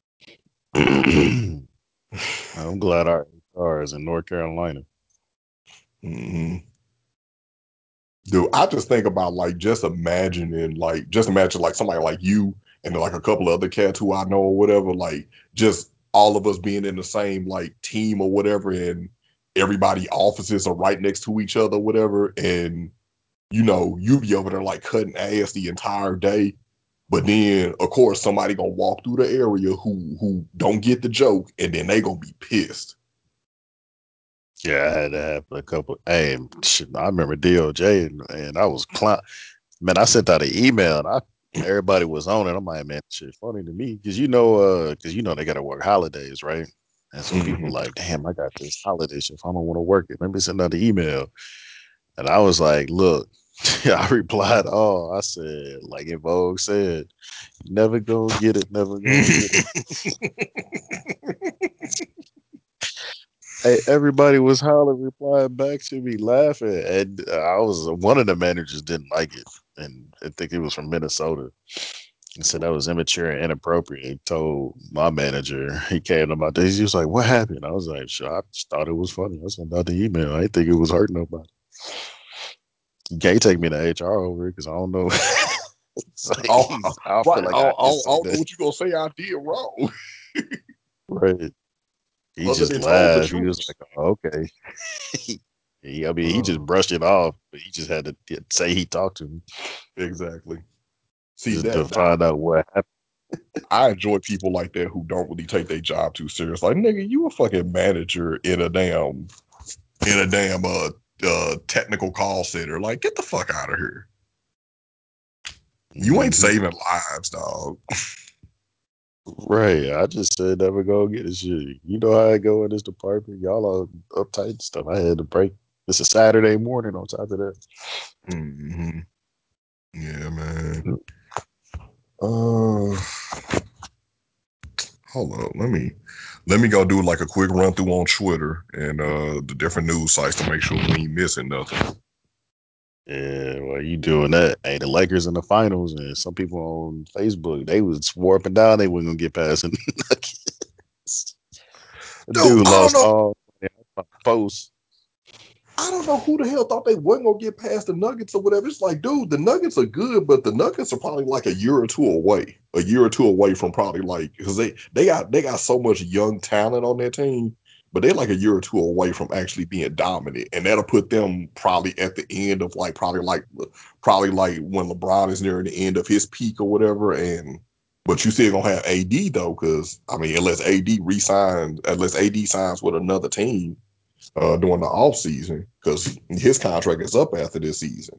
I'm glad our H R is in North Carolina. Mm-hmm. Dude, I just think about like just imagining, like just imagine like somebody like you and like a couple of other cats who I know or whatever, like just all of us being in the same like team or whatever, and everybody offices are right next to each other, whatever, and you know you be over there like cutting ass the entire day, but then of course somebody gonna walk through the area who who don't get the joke, and then they gonna be pissed. Yeah, I had to have a couple. Hey, shit, I remember D O J, and, and I was clown. Man, I sent out an email, and I everybody was on it. I'm like, man, shit, funny to me because you know, uh, because you know they got to work holidays, right? And so people Mm-hmm. like, damn, I got this holiday shift. I don't want to work it. Let me send out the email. And I was like, look, I replied, oh, I said, like in Vogue said, never gonna get it, never gonna get it. Hey, everybody was hollering, replying back to me, laughing, and uh, I was one of the managers didn't like it, and I think it was from Minnesota. He said that was immature and inappropriate. He told my manager, he came to my days. He was like, "What happened?" I was like, "Sure, I just thought it was funny. I sent out the email. I didn't think it was hurting nobody." You can't take me to H R over it because I don't know. It's like Oh, he's, I feel right. like I, I I, did I don't know something what you gonna say I did wrong. right. He Other just than told the laughed. He truth. was like, oh, "Okay." he, I mean, he just Uh, brushed it off, but he just had to say he talked to me exactly. See just to that, that find out what happened. I enjoy people like that who don't really take their job too serious. Like, nigga, you a fucking manager in a damn in a damn uh uh technical call center. Like, get the fuck out of here. You ain't Mm-hmm. saving lives, dog. Right. I just said never go get this shit. You know how I go in this department. Y'all are uptight and stuff. I had to break. It's a Saturday morning on top of that. Mm-hmm. Yeah, man. Uh, hold on. Let me let me go do like a quick run through on Twitter and uh the different news sites to make sure we ain't missing nothing. Yeah, well, you doing that. Hey, the Lakers in the finals, and some people on Facebook, they was swore up and down they weren't gonna get past the Nuggets. Dude, Dude I don't lost know. all posts. I don't know who the hell thought they wasn't gonna get past the Nuggets or whatever. It's like, dude, the Nuggets are good, but the Nuggets are probably like a year or two away, a year or two away from probably like because they they got they got so much young talent on their team, but they're like a year or two away from actually being dominant, and that'll put them probably at the end of like probably like probably like when LeBron is near the end of his peak or whatever. And but you still gonna have A D though, because I mean, unless A D resigns, unless A D signs with another team uh, during the off season because his contract is up after this season.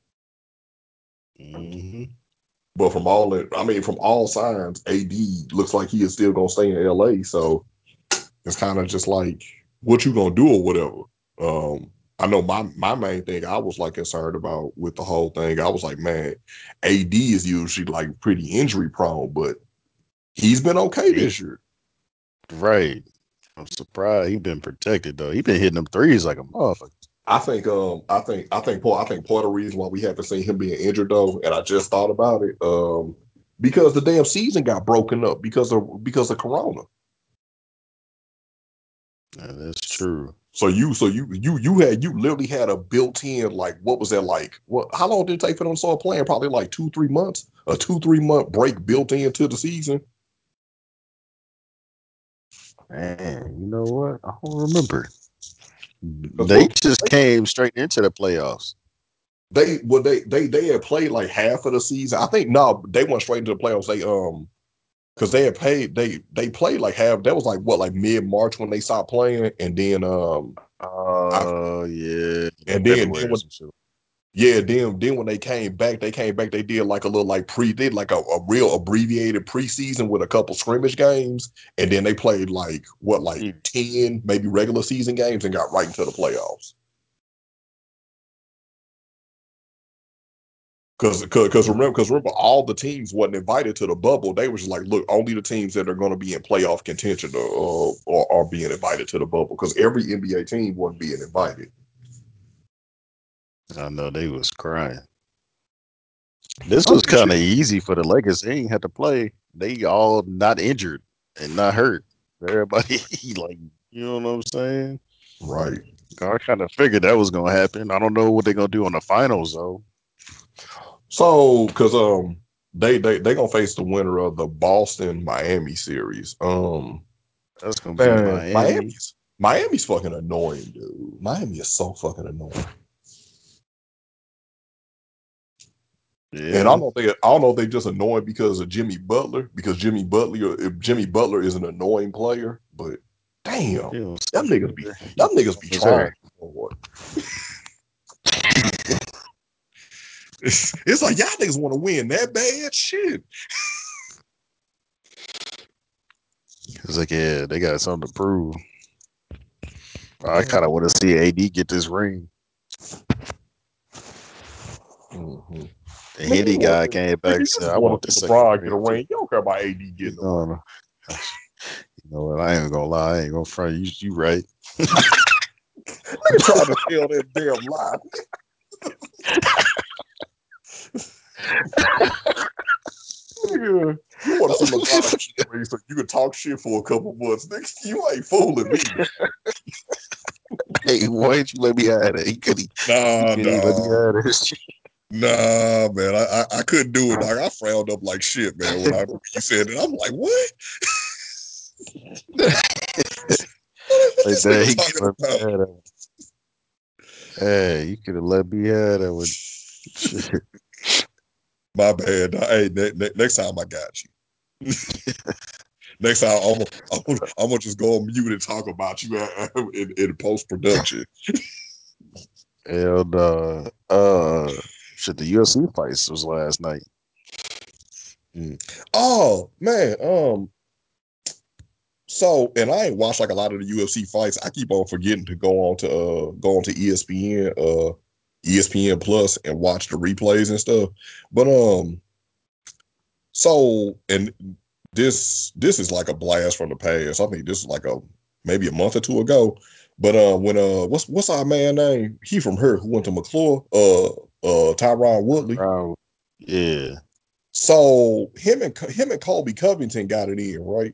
Mm-hmm. But from all that, I mean, from all signs, A D looks like he is still gonna stay in L A. So it's kind of just like what you gonna do or whatever. Um, I know my my main thing I was like concerned about with the whole thing. I was like, man, A D is usually like pretty injury prone, but he's been okay He, this year. right. I'm surprised he been protected though. He been hitting them threes like a motherfucker. I think um I think I think part I think part of the reason why we haven't seen him being injured though, and I just thought about it, um, because the damn season got broken up because of because of Corona. Yeah, that's True. So you, so you, you, you had, you literally had a built-in, like, what was that like? What? How long did it take for them to start playing? Probably like two, three months. A two, three month break built into the season. Man, you know what? I don't remember. Because They what just they, came straight into the playoffs. they, well, they, they, they had played like half of the season. I think no, they went straight into the playoffs. They um, because they had paid, they they played like half. That was like what, like mid March when they stopped playing, and then um, I, Oh yeah, and then then February or when some shit. yeah, then then when they came back, they came back. They did like a little like pre, did like a, a real abbreviated preseason with a couple scrimmage games, and then they played like what, like Yeah. ten maybe regular season games, and got right into the playoffs. Because because remember because remember all the teams wasn't invited to the bubble. They was just like, look, only the teams that are going to be in playoff contention are, uh, are, are being invited to the bubble. Because every N B A team wasn't being invited. I know they was crying. This I was mean, kind shit. of easy for the Lakers. They ain't had to play. They all not injured and not hurt. Everybody like, you know what I'm saying? Right. I kind of figured that was gonna happen. I don't know what they're gonna do on the finals though. So, because um, they they they gonna face the winner of the Boston Miami series. Um, That's gonna be man, Miami. Miami's Miami's fucking annoying, dude. Miami is so fucking annoying. And I Yeah. don't think I don't know if they just annoying because of Jimmy Butler, because Jimmy Butler if Jimmy Butler is an annoying player, but damn, You know, them niggas be he them niggas on be his trying. hair. Lord. It's, it's like y'all niggas want to win that bad shit. It's like, yeah, they got something to prove. I Man. kind of want to see A D get this ring. Mm-hmm. The Nigga, Hitty you want guy to, came back nigga, and you said, just "I want want to the see second LeBron get a ring too." ring. You don't care about A D getting the No, ring. no. You know what? I ain't gonna lie. I ain't gonna front. You, you right. Nigga trying to tell that damn lie. Nigga, you want to see LeBron get the ring so you can talk shit for a couple months. Nigga, you ain't fooling me. Hey, why didn't you let me have it? He couldn't. He Nah, couldn't even let me dog. have it. Nah, man. I, I I couldn't do it, dog. I frowned up like shit, man. When I when you said it, I'm like, what? What Like this that, nigga he talking could let me about? have that. Hey, you could have let me have that one. Shit. My bad. Dog. Hey, ne- ne- next time I got you. Next time I'm gonna I'm gonna I'm gonna just go on mute and talk about you in, in post production. Hell no. Uh, shit. The U F C fights was last night. Mm. Oh man, um, so and I ain't watched like a lot of the U F C fights. I keep on forgetting to go on to uh go on to E S P N uh E S P N Plus and watch the replays and stuff. But um, so and this this is like a blast from the past. I think this is like a maybe a month or two ago. But uh, when uh, what's what's our man name? He from her who went to McClure. Uh, uh, Tyron Woodley. Wow. Yeah. So him and him and Colby Covington got it in, right?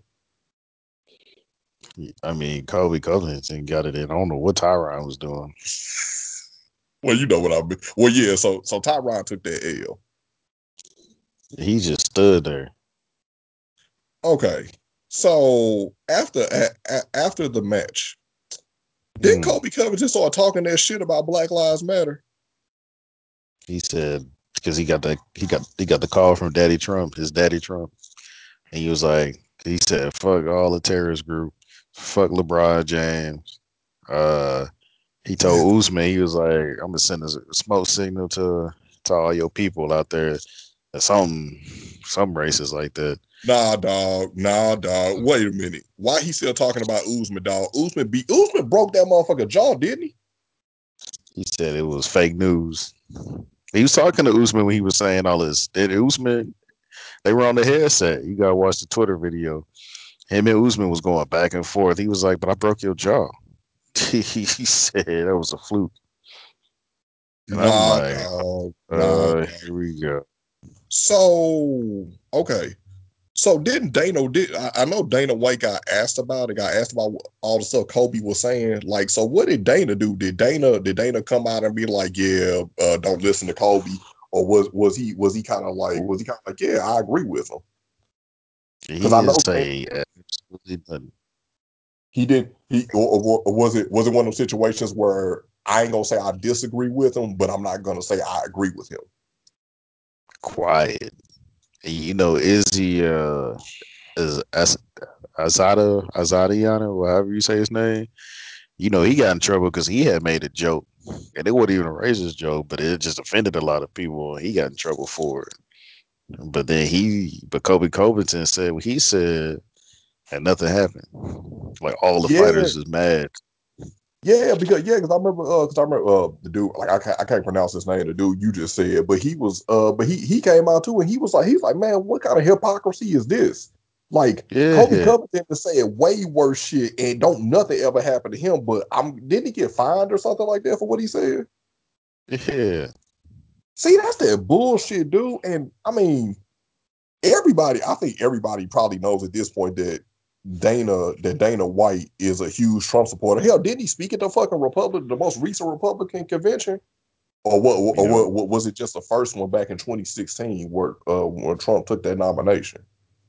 I mean, Kobe Covington got it in. I don't know what Tyron was doing. Well, you know what I mean. Well, yeah. So so Tyron took that L. He just stood there. Okay. So after a, a, after the match, didn't Mm. Colby Covington start talking that shit about Black Lives Matter? He said because he got the he got he got the call from Daddy Trump, his Daddy Trump, and he was like, he said, "Fuck all the terrorist group, fuck LeBron James." Uh, he Man, told Usman, he was like, "I'm gonna send a smoke signal to to all your people out there." Some some races like that. nah, dog. Nah, dog. Wait a minute. Why he still talking about Usman, dog? Usman beat Usman broke that motherfucker jaw, didn't he? He said it was fake news. He was talking to Usman when he was saying all this. Did Usman? They were on the headset. You gotta watch the Twitter video. Him and Usman was going back and forth. He was like, "But I broke your jaw." he, he said that was a fluke, and I'm Nah, like, dog. Nah, "Uh, dog. here we go." So okay. So didn't Dana did I, I know Dana White got asked about it, got asked about all the stuff Kobe was saying. Like, so what did Dana do? Did Dana did Dana come out and be like, yeah, uh, don't listen to Kobe? Or was was he was he kind of like was he kind of like, yeah, I agree with him? Because He I didn't know Dana, say absolutely nothing. he did he or, or, or was it was it one of those situations where I ain't gonna say I disagree with him, but I'm not gonna say I agree with him. Quiet. You know, Izzy uh is as Azada Azadiana, or however you say his name. You know, he got in trouble because he had made a joke, and it wasn't even a racist joke, but it just offended a lot of people, and he got in trouble for it. But then he, but Kobe Covington said what he said, and nothing happened. Like all the Yeah, fighters is mad. yeah, because yeah, because I remember, uh, because I remember, uh, the dude, like I can't, I can't pronounce his name, the dude you just said, but he was, uh, but he he came out too, and he was like, he's like, man, what kind of hypocrisy is this? Like Kobe Yeah, Covington to say way worse shit, and don't nothing ever happen to him, but I'm didn't he get fined or something like that for what he said? yeah, See, that's that bullshit, dude. And I mean, everybody, I think everybody probably knows at this point that Dana, that Dana White is a huge Trump supporter. Hell, didn't he speak at the fucking Republic, the most recent Republican convention? Or what? Or yeah. what, what was it? Just the first one back in twenty sixteen, where uh, when Trump took that nomination?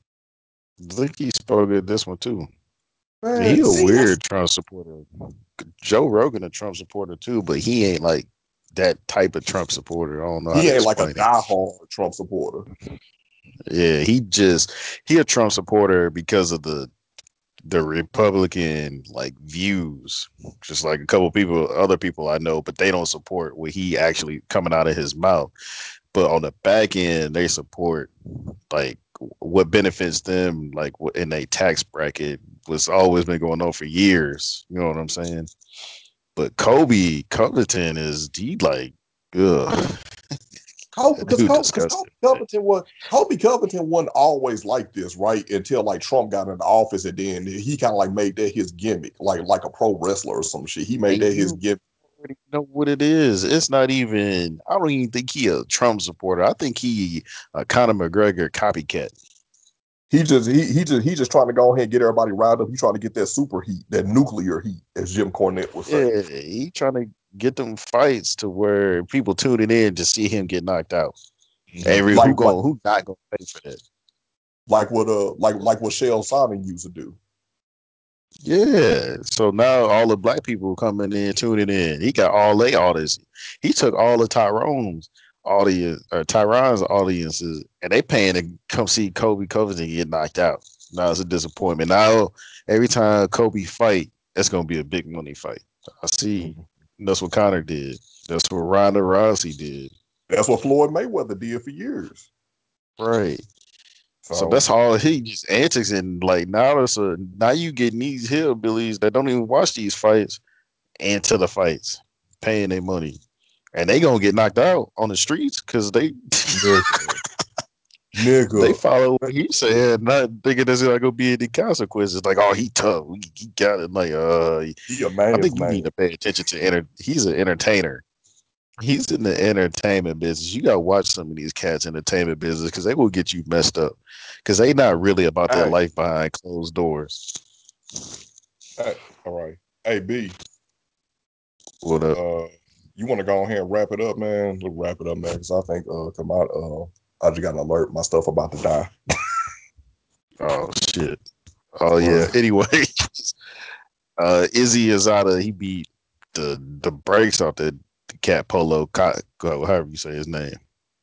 I think he spoke at this one too. He Man, a see, that's weird Trump supporter. Joe Rogan a Trump supporter too, but he ain't like that type of Trump supporter. I don't know how he to ain't like a explain it. diehard Trump supporter. Yeah, he just he a Trump supporter because of the the Republican like views. Just like a couple people, other people I know, but they don't support what he actually coming out of his mouth. But on the back end, they support like what benefits them, like in a tax bracket, was always been going on for years. You know what I'm saying? But Kobe Covington is he like, ugh, Kobe, that because dude Kobe, because Kobe disgusting. Covington was Kobe Covington wasn't always like this, right? Until like Trump got into office, and then he kind of like made that his gimmick, like like a pro wrestler or some shit. He made And that his you gimmick. already know what it is. It's not even. I don't even think he a Trump supporter. I think he a Conor McGregor copycat. He just he he just he just trying to go ahead and get everybody riled up. He trying to get that super heat, that nuclear heat, as Jim Cornette would say. Yeah, he trying to get them fights to where people tuning in to see him get knocked out. Mhm. Every who Like like going who not gonna pay for that? like what uh like like what Shell Simon used to do. Yeah. So now all the black people coming in, tuning in. He got all they audience. He took all the Tyrone's audience or Tyron's audiences, and they paying to come see Kobe Covington get knocked out. Now it's a disappointment. Now every time Kobe fight, that's gonna be a big money fight. I see. Mhm. That's what Connor did. That's what Ronda Rousey did. That's what Floyd Mayweather did for years. Right. So So that's all he just antics and like now that's a now you getting these hillbillies that don't even watch these fights into the fights, paying their money, and they gonna get knocked out on the streets because they nigga, nigga, they follow what he said, not thinking there's not gonna be any consequences. Like, oh, he tough, he, he got it. Like, uh, he a I man's think you need man. to pay attention to enter. He's an entertainer. He's in the entertainment business. You gotta watch some of these cats entertainment business because they will get you messed up because they not really about their Hey, life behind closed doors. hey, all right. Hey B, What up? uh, you want to go ahead and wrap it up, man? Let's wrap it up, man, because I think uh, come out, uh, I just got an alert. My stuff about to die. Oh shit. Oh Well, yeah. Anyway, uh, Izzy Azada he beat the the brakes off the, the cat Polo, however you say his name.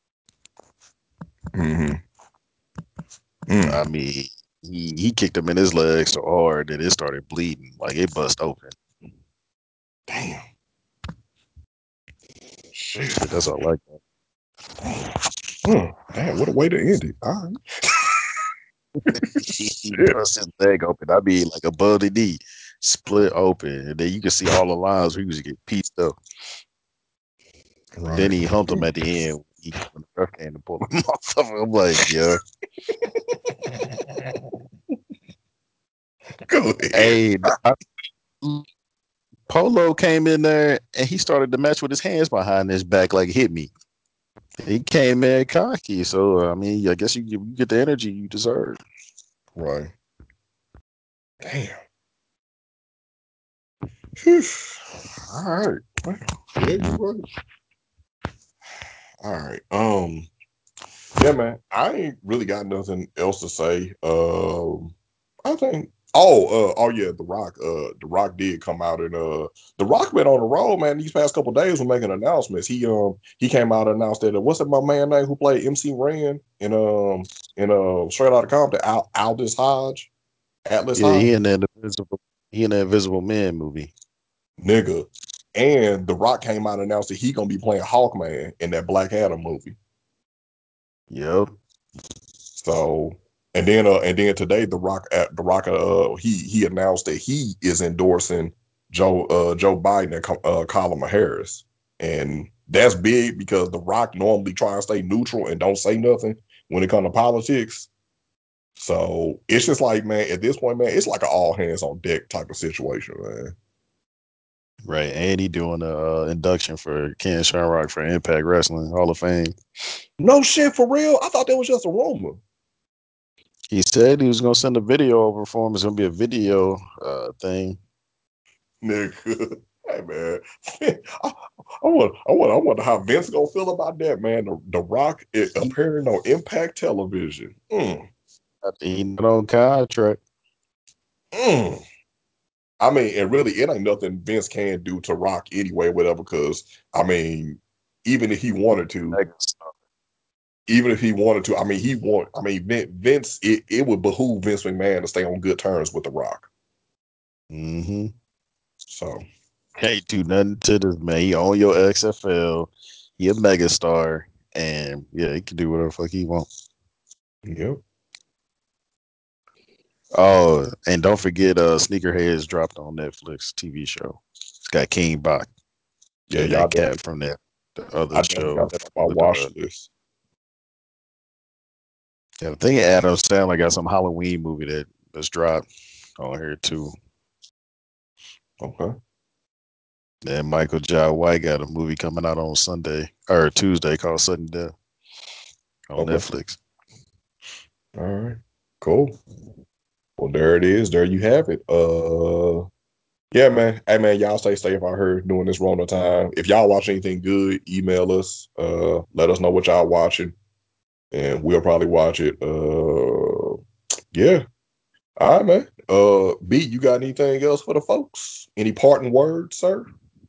mm-hmm. mm, I mean, he he kicked him in his legs so hard that it started bleeding, like it bust open. damn, But shit, shit, that's all I got. damn, mm, damn. What a way to end it. All right, He shit. bust his leg open. I mean, like above the knee, split open, and then you can see all the lines where he was getting pieced up. Then Right. he humped him at the end. He when the ref came to pull him off of him. I'm like, yeah. Go ahead. Hey, I, Polo came in there and he started the match with his hands behind his back, like hit me. He came in cocky, so I mean, I guess you, you get the energy you deserve. Right. Damn. Whew. All right. Well, yeah, you're right. All right. Um. Yeah, man. I ain't really got nothing else to say. Um. I think. Oh. Uh. Oh yeah. The Rock. Uh. The Rock did come out and uh. The Rock been on the road, man. These past couple days, was making announcements. He um. He came out and announced that. Uh, what's that? My man name who played M C Ren in um in uh Straight Outta Compton. Al- Aldous Hodge. Atlas Yeah, Hodge. he in that invisible he in that Invisible Man movie. Nigga. And The Rock came out and announced that he gonna be playing Hawkman in that Black Adam movie. Yep. So, and then uh and then today The Rock at The Rock uh he he announced that he is endorsing Joe uh Joe Biden and uh Kamala Harris. And that's big because The Rock normally try and stay neutral and don't say nothing when it comes to politics. So it's just like, man, at this point, man, it's like an all hands on deck type of situation, man. Right. And he doing a uh, induction for Ken Shamrock for Impact Wrestling Hall of Fame. No shit for real. I thought that was just a rumor. He said he was gonna send a video over for him. It's gonna be a video uh, thing. Nigga. Hey man, I, I want, I want, I wonder how Vince gonna feel about that, man. The, the Rock is appearing on Impact Television. Mm, He not on contract. mm. I mean, and really, it ain't nothing Vince can do to Rock anyway, whatever. Because I mean, even if he wanted to, even if he wanted to, I mean, he want, I mean, Vince, it, it would behoove Vince McMahon to stay on good terms with the Rock. Mm-hmm. So, Can't do nothing to this man. He on your X F L. He a megastar, and yeah, he can do whatever the fuck he want. yep, Oh, and don't forget, uh, Sneakerheads dropped on Netflix T V show. It's got King Bach yeah, and y'all that definitely, cat from that the other I definitely show got that on my with watch uh, list. yeah, I think Adam Sandler got some Halloween movie that that's dropped on here too. Okay, And Michael Jai White got a movie coming out on Sunday or Tuesday called Sudden Death on okay, Netflix. all right, cool. Well, there it is. There you have it. Uh, yeah, man. Hey, man, y'all stay safe out here during this Rona time. If y'all watch anything good, email us. Uh, let us know what y'all watching, and we'll probably watch it. Uh, yeah. All right, man. Uh, B, you got anything else for the folks? Any parting words, sir?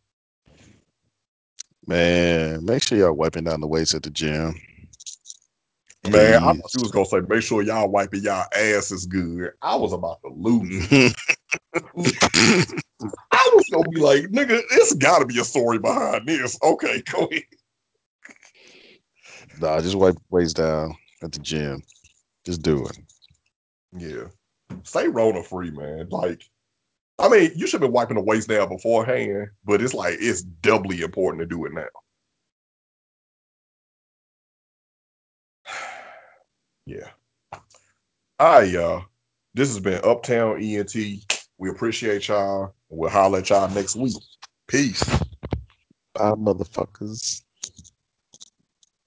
Man, make sure y'all wiping down the weights at the gym, Man, I thought you please. was gonna say make sure y'all wiping y'all asses good. I was about to lose it. I was gonna be like, nigga, it's gotta be a story behind this. Okay, go ahead. Nah, just wipe weights down at the gym. Just do it. Yeah. Stay Rona free, man. Like, I mean, you should have been wiping the waist down beforehand, but it's like it's doubly important to do it now. Yeah. All right, y'all. This has been Uptown E N T. We appreciate y'all. We'll holler at y'all next week. Peace. Bye, motherfuckers.